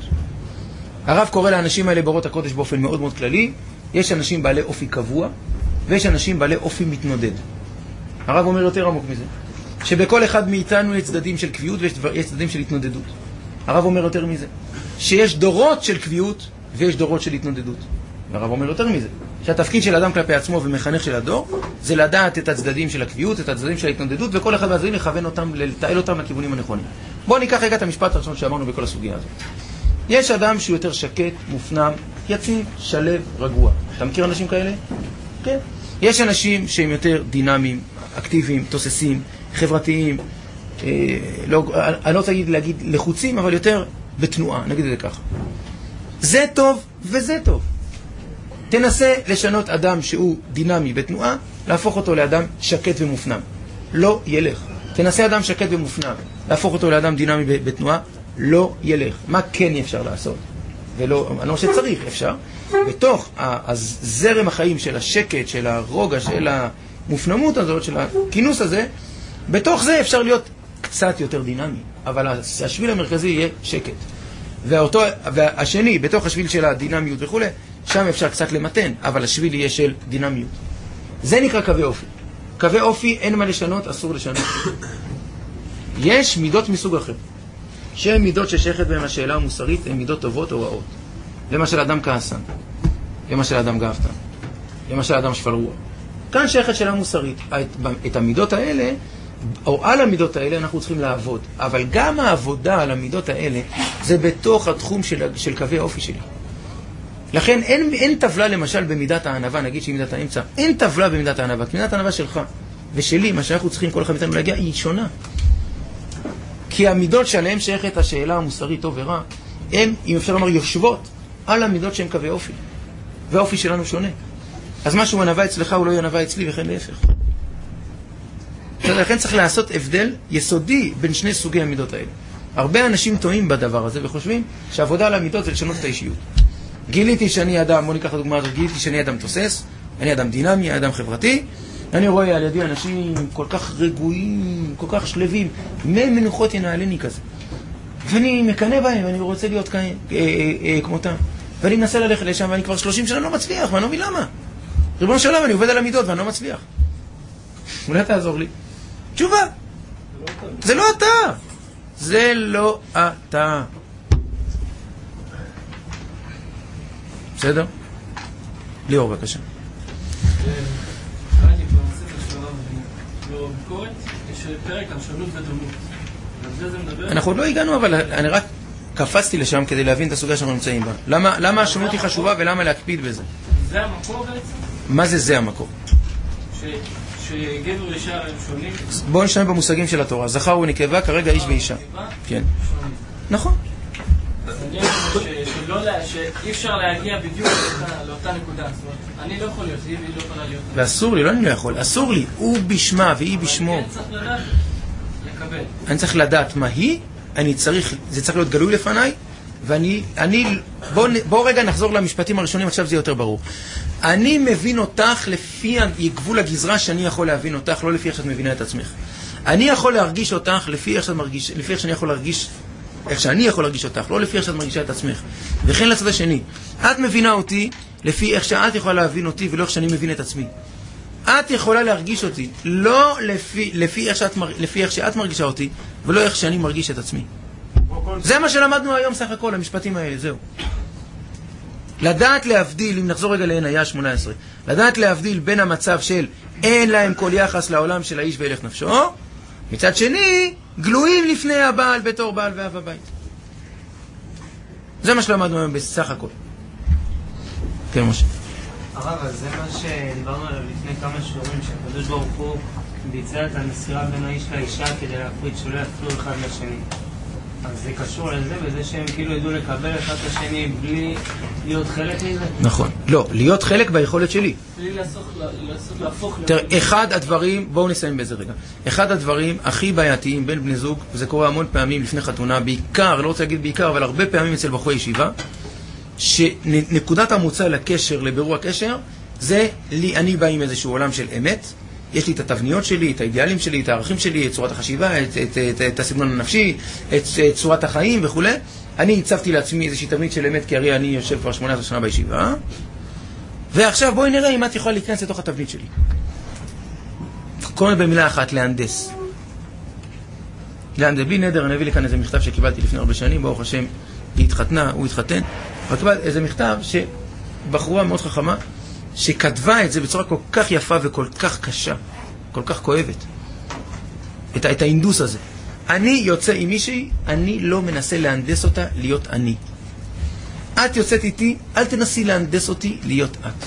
הרב קורא לאנשים האלה באורות הקודש באופן מאוד מאוד כללי, יש אנשים בעלי אופי קבוע, ויש אנשים בעלי אופי מתנודד. הרב אומר יותר עמוק מזה, שבכל אחד מאיתנו יש צדדים של קביעות ויש צדדים של התנודדות. הרב אומר יותר מזה, שיש דורות של קביעות ויש דורות של התנודדות. והרב אומר יותר מזה, שהתפקיד של אדם כלפי עצמו ומחנך של הדור, זה לדעת את הצדדים של הקביעות, את הצדדים של ההתנודדות, וכל אחד מהצדדים לכוון אותם, לתעל אותם לכיוונים הנכונים. בואו ניקח רגע את המשפט הראשון שאמרנו בכל הסוגיה הזאת. יש אדם שהוא יותר שקט, מופנם, יציב, שלב, רגוע. אתה מכיר אנשים כאלה? כן. יש אנשים שהם יותר דינמיים, אקטיביים, תוססים, חברתיים, אני לא רוצה להגיד לחוצים, אבל יותר בתנועה, נגיד את זה ככה. זה טוב וזה טוב. תנסה לשנות אדם שהוא דינמי בתנועה, להפוך אותו לאדם שקט ומופנם. לא ילך. תנסה אדם שקט ומופנם, להפוך אותו לאדם דינמי בתנועה, לא ילך. מה כן אפשר לעשות? ולא, אני לא חושב שצריך, אפשר. בתוך הזרם החיים של השקט, של הרוגע, של המופנמות הזאת, של הכינוס הזה, בתוך זה אפשר להיות קצת יותר דינמי, אבל השביל המרכזי יהיה שקט. והשני, בתוך השביל של הדינמיות וכו', שם אפשר קצת למתן, אבל השביל יהיה של דינמיות. זה נקרא קווי אופי. קווי אופי אין מה לשנות, אסור לשנות. יש מידות מסוג אחר, שהן מידות ששייכת בהן השאלה המוסרית, הן מידות טובות או רעות. למשל אדם כעסן, למשל אדם גאוותן, למשל אדם שפל רוח. כאן שייכת שאלה מוסרית. את המידות האלה, או על המידות האלה, אנחנו צריכים לעבוד. אבל גם העבודה על המידות האלה, זה בתוך התחום של קווי האופי שלי. לכן אין טבלה למשל במידת הענבה, נגיד שהיא מידת האמצע. אין טבלה במידת הענבה, כי מידת הענבה שלך ושלי, מה שאנחנו צריכים כל אחד מאיתנו להגיע, היא שונה. כי המידות שעליהן שייכת השאלה המוסרית טוב ורע, הן, אם אפשר לומר, יושבות על המידות שהן קווי אופי. והאופי שלנו שונה. אז משהו ענבה אצלך הוא לא ענבה אצלי, וכן להפך. לכן צריך לעשות הבדל יסודי בין שני סוגי המידות האלה. הרבה אנשים טועים בדבר הזה וחושבים שעבודה על המידות זה לשנות את האישיות. גיליתי שאני אדם, בוא ניקח את הדוגמה הזאת, גיליתי שאני אדם תוסס, אני אדם דינמי, אדם חברתי, אני רואה על ידי אנשים כל כך רגועים, כל כך שלווים, מנוחות ינעלני כזה. ואני מקנא בהם, ואני רוצה להיות כמותם. ואני מנסה ללכת לשם, ואני כבר 30 שנה לא מצליח, ואני לא מבין למה. ריבונו של עולם, אני עובד על המידות, ואני לא מצליח. אולי תעזור לי. תשובה. זה לא אתה. זה לא אתה. בסדר? ליאור, בבקשה. אני בנושא של הרב, לא ביקורת, יש פרק על שונות ודומות. אנחנו עוד לא הגענו, אבל אני רק קפצתי לשם כדי להבין את הסוגיה שאנחנו נמצאים בה. למה השונות היא חשובה ולמה להקפיד בזה? זה המקור בעצם? מה זה המקור? שגבר ואישה הם שונים. בואו נשתמש במושגים של התורה. זכר ונקבה, כרגע איש ואישה. כן. נכון. שאי אפשר להגיע בדיוק לאותה נקודה. אני לא יכול להיות, היא לא יכולה להיות. ואסור לי, לא אני לא יכול. אסור לי. הוא בשמה והיא בשמו. אני צריך לדעת לקבל. אני צריך לדעת מה היא, זה צריך להיות גלוי לפניי, בואו רגע נחזור למשפטים הראשונים, עכשיו זה יותר ברור. אני מבין אותך לפי גבול הגזרה שאני יכול להבין אותך, לא לפי איך שאת מבינה את עצמך. אני יכול להרגיש אותך לפי איך שאני יכול להרגיש, איך שאני יכול להרגיש אותך, לא לפי איך שאת מרגישה את עצמך. וכן לצד השני, את מבינה אותי לפי איך שאת יכולה להבין אותי ולא איך שאני מבין את עצמי. את יכולה להרגיש אותי, לא לפי איך שאת מרגישה אותי, ולא איך שאני מרגיש את עצמי. זה מה שלמדנו היום סך הכל, המשפטים האלה, זהו. לדעת להבדיל, אם נחזור רגע לעניה 18, לדעת להבדיל בין המצב של אין להם כל יחס לעולם של האיש ואלך נפשו, מצד שני, גלויים לפני הבעל בתור בעל ואב הבית. זה מה שלמדנו היום בסך הכל. כן, משה. הרב, אז זה מה שדיברנו עליו לפני כמה שיעורים, שהקדוש ברוך הוא ביצע את המסירה בין האיש לאישה כדי להפריד שלא יפריעו אחד לשני. אז זה קשור לזה, בזה שהם כאילו ידעו לקבל אחד את השני בלי להיות חלק מזה? נכון. לא, להיות חלק ביכולת שלי. בלי להפוך... תראה, אחד הדברים, בואו נסיים בזה רגע. אחד הדברים הכי בעייתיים בין בני זוג, וזה קורה המון פעמים לפני חתונה, בעיקר, לא רוצה להגיד בעיקר, אבל הרבה פעמים אצל בחורי ישיבה, שנקודת המוצא לקשר, לבירור הקשר, זה לי, אני בא עם איזשהו עולם של אמת, יש לי את התבניות שלי, את האידיאלים שלי, את הערכים שלי, את צורת החשיבה, את הסגנון הנפשי, את צורת החיים וכו'. אני הצבתי לעצמי איזושהי תבנית של אמת, כי הרי אני יושב כבר 18 שנה בישיבה. ועכשיו בואי נראה אם את יכולה להיכנס לתוך התבנית שלי. קוראים במילה אחת, להנדס. להנדס, בלי נדר, אני אביא לכאן איזה מכתב שקיבלתי לפני הרבה שנים, ברוך השם, היא התחתנה, הוא התחתן. אבל קיבלתי איזה מכתב שבחורה מאוד חכמה, שכתבה את זה בצורה כל כך יפה וכל כך קשה, כל כך כואבת. את האינדוס הזה. אני יוצא עם מישהי, אני לא מנסה להנדס אותה להיות אני. את יוצאת איתי, אל תנסי להנדס אותי להיות את.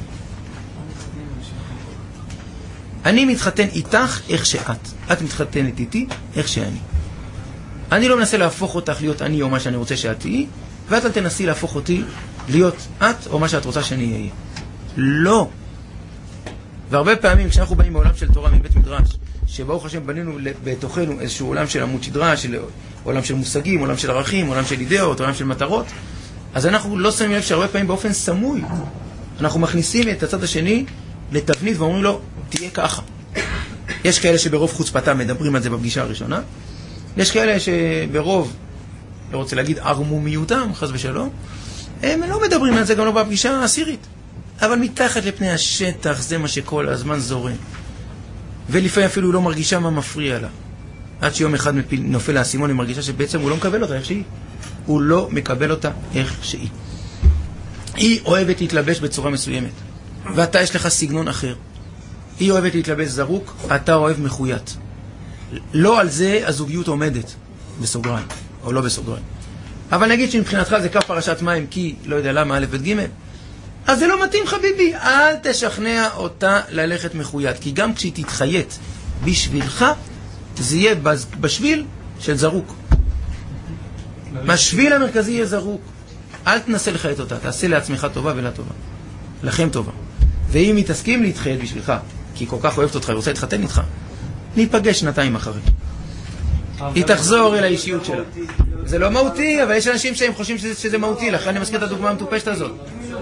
אני מתחתן איתך איך שאת. את מתחתנת איתי איך שאני. אני לא מנסה להפוך אותך להיות אני או מה שאני רוצה שאת תהיי, ואת אל תנסי להפוך אותי להיות את או מה שאת רוצה שאני אהיה. לא. והרבה פעמים כשאנחנו באים מעולם של תורה מבית מדרש, שברוך השם בנינו בתוכנו איזשהו עולם של עמוד שדרה, עולם של מושגים, עולם של ערכים, עולם של אידאות, עולם של מטרות, אז אנחנו לא שמים לב שהרבה פעמים באופן סמוי אנחנו מכניסים את הצד השני לתבנית ואומרים לו, תהיה ככה. יש כאלה שברוב חוצפתם מדברים על זה בפגישה הראשונה, יש כאלה שברוב, לא רוצה להגיד ערמומיותם, חס ושלום, הם לא מדברים על זה גם לא בפגישה העשירית. אבל מתחת לפני השטח זה מה שכל הזמן זורם. ולפעמים אפילו הוא לא מרגישה מה מפריע לה. עד שיום אחד נופל האסימון, היא מרגישה שבעצם הוא לא מקבל אותה איך שהיא. הוא לא מקבל אותה איך שהיא. היא אוהבת להתלבש בצורה מסוימת. ואתה יש לך סגנון אחר. היא אוהבת להתלבש זרוק, אתה אוהב מחוית. לא על זה הזוגיות עומדת. בסוגריים, או לא בסוגריים. אבל נגיד שמבחינתך זה כף פרשת מים, כי לא יודע למה א' ב' ג', אז זה לא מתאים חביבי, אל תשכנע אותה ללכת מחוית, כי גם כשהיא תתחיית בשבילך, זה יהיה בשביל של זרוק. בשביל המרכזי יהיה זרוק. אל תנסה לחיית אותה, תעשה לעצמך טובה ולה טובה. לכם טובה. ואם היא תסכים להתחיית בשבילך, כי היא כל כך אוהבת אותך, היא רוצה להתחתן איתך, ניפגש שנתיים אחרי. היא תחזור אל האישיות שלה. זה לא מהותי, אבל יש אנשים שהם חושבים שזה מהותי, לכן אני מזכיר את הדוגמה המטופשת הזאת.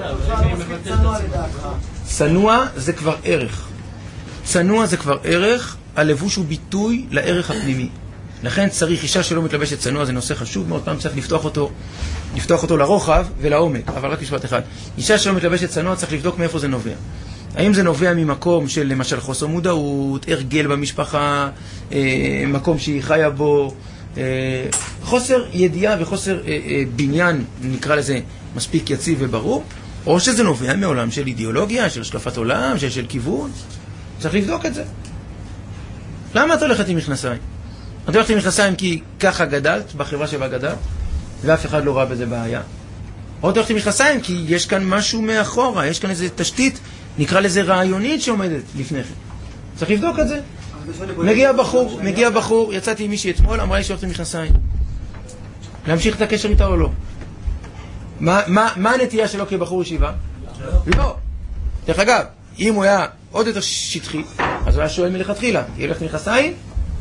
צנוע זה כבר ערך. צנוע זה כבר ערך, הלבוש הוא ביטוי לערך הפנימי. לכן צריך אישה שלא מתלבשת צנוע, זה נושא חשוב מאוד, פעם צריך לפתוח אותו לרוחב ולעומק, אבל רק משפט אחד. אישה שלא מתלבשת צנוע צריך לבדוק מאיפה זה נובע. האם זה נובע ממקום של למשל חוסר מודעות, הרגל במשפחה, מקום שהיא חיה בו, חוסר ידיעה וחוסר בניין, נקרא לזה, מספיק יציב וברור, או שזה נובע מעולם של אידיאולוגיה, של השקפת עולם, של כיוון. צריך לבדוק את זה. למה את הולכת עם מכנסיים? את הולכת עם מכנסיים כי ככה גדלת, בחברה שבה גדלת, ואף אחד לא ראה בזה בעיה. או את הולכת עם מכנסיים כי יש כאן משהו מאחורה, יש כאן איזו תשתית, נקרא לזה רעיונית שעומדת לפני כן. צריך לבדוק את זה. מגיע בחור, יצאתי עם מישהי אתמול, אמרה לי שהולכת עם מכנסיים. להמשיך את הקשר איתה או לא? מה הנטייה שלו כבחור ישיבה? לא. דרך אגב, אם הוא היה עוד יותר שטחי, אז הוא היה שואל מלכתחילה, היא הולכת עם מכנסיים?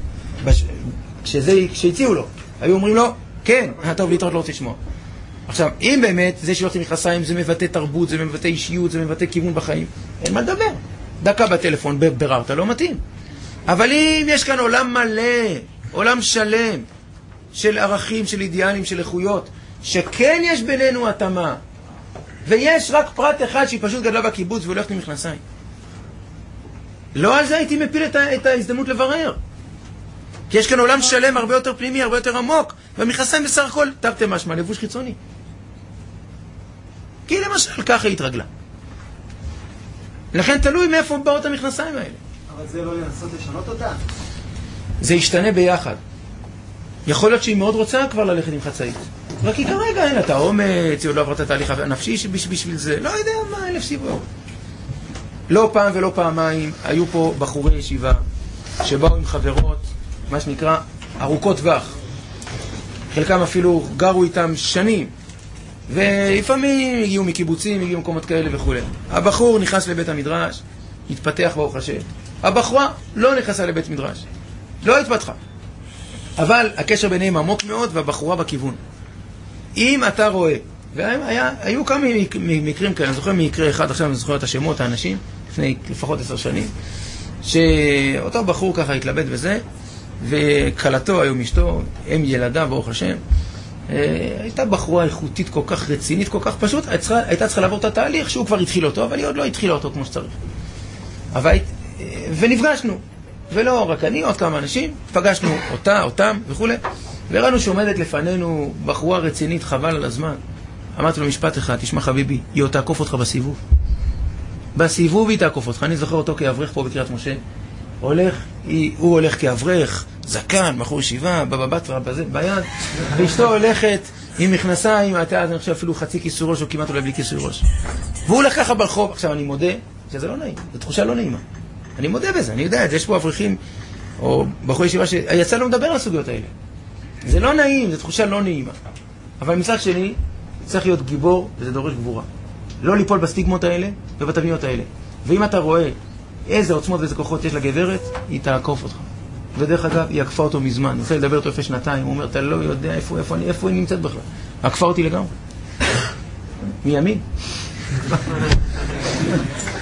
כשהציעו לו, היו אומרים לו, כן, טוב, להתראות, לא רוצה לשמוע. עכשיו, אם באמת זה שהולכת עם מכנסיים זה מבטא תרבות, זה מבטא אישיות, זה מבטא כיוון בחיים, אין מה לדבר. דקה בטלפון, בררת, לא מתאים. אבל אם יש כאן עולם מלא, עולם שלם, של ערכים, של אידיאלים, של איכויות, שכן יש בינינו התאמה, ויש רק פרט אחד שהיא פשוט גדלה בקיבוץ והולכת עם מכנסיים. לא על זה הייתי מפיל את ההזדמנות לברר. כי יש כאן עולם שלם הרבה יותר פנימי, הרבה יותר עמוק, והמכנסיים בסך הכל תרתי משמע, לבוש חיצוני. כי למשל ככה היא התרגלה. לכן תלוי מאיפה באות המכנסיים האלה. אבל זה לא לנסות לשנות אותה? זה ישתנה ביחד. יכול להיות שהיא מאוד רוצה כבר ללכת עם חצאית. רק כי כרגע אין לה את האומץ, היא עוד לא עברת את התהליך הנפשי בשביל זה. לא יודע מה, 1000 סיבות. לא פעם ולא פעמיים היו פה בחורי ישיבה שבאו עם חברות, מה שנקרא, ארוכות טווח. חלקם אפילו גרו איתם שנים. ולפעמים הגיעו מקיבוצים, הגיעו מקומות כאלה וכו'. הבחור נכנס לבית המדרש, התפתח ברוך השם. הבחורה לא נכנסה לבית מדרש. לא התפתחה. אבל הקשר ביניהם עמוק מאוד והבחורה בכיוון. אם אתה רואה, והיו כמה מקרים כאלה, אני זוכר מקרה אחד, עכשיו אני זוכר את השמות, האנשים, לפני לפחות 10 שנים, שאותו בחור ככה התלבט בזה, וקלתו היום אשתו, הם ילדה ברוך השם, הייתה בחורה איכותית כל כך רצינית, כל כך פשוט, הייתה צריכה לעבור את התהליך שהוא כבר התחיל אותו, אבל היא עוד לא התחילה אותו כמו שצריך. ונפגשנו, ולא רק אני, עוד כמה אנשים, פגשנו אותם וכו', וראינו שעומדת לפנינו בחורה רצינית, חבל על הזמן. אמרתי לו משפט אחד, תשמע חביבי, היא עוד תעקוף אותך בסיבוב. בסיבוב היא תעקוף אותך. אני זוכר אותו כאברך פה בקריית משה. הוא הולך כאברך, זקן, בחור ישיבה, בבת ביד, ואשתו הולכת עם מכנסיים, אני חושב אפילו חצי כיסוי ראש, או כמעט אולי בלי כיסוי ראש. והוא הולך ככה ברחוב. עכשיו אני מודה שזה לא נעים, זו תחושה לא נעימה. אני מודה בזה, אני יודע את זה, יש פה אברכים, או בחור ישיבה שיצא לו מדבר על הסוגיות האלה. זה לא נעים, זו תחושה לא נעימה. אבל מצד שני, צריך להיות גיבור, וזה דורש גבורה. לא ליפול בסטיגמות האלה ובתבניות האלה. ואם אתה רואה איזה עוצמות ואיזה כוחות יש לגברת, היא תעקוף אותך. ודרך אגב, היא עקפה אותו מזמן. אני רוצה לדבר אותו לפני 2 הוא אומר, אתה לא יודע איפה היא נמצאת בכלל. עקפה אותי לגמרי. מימין.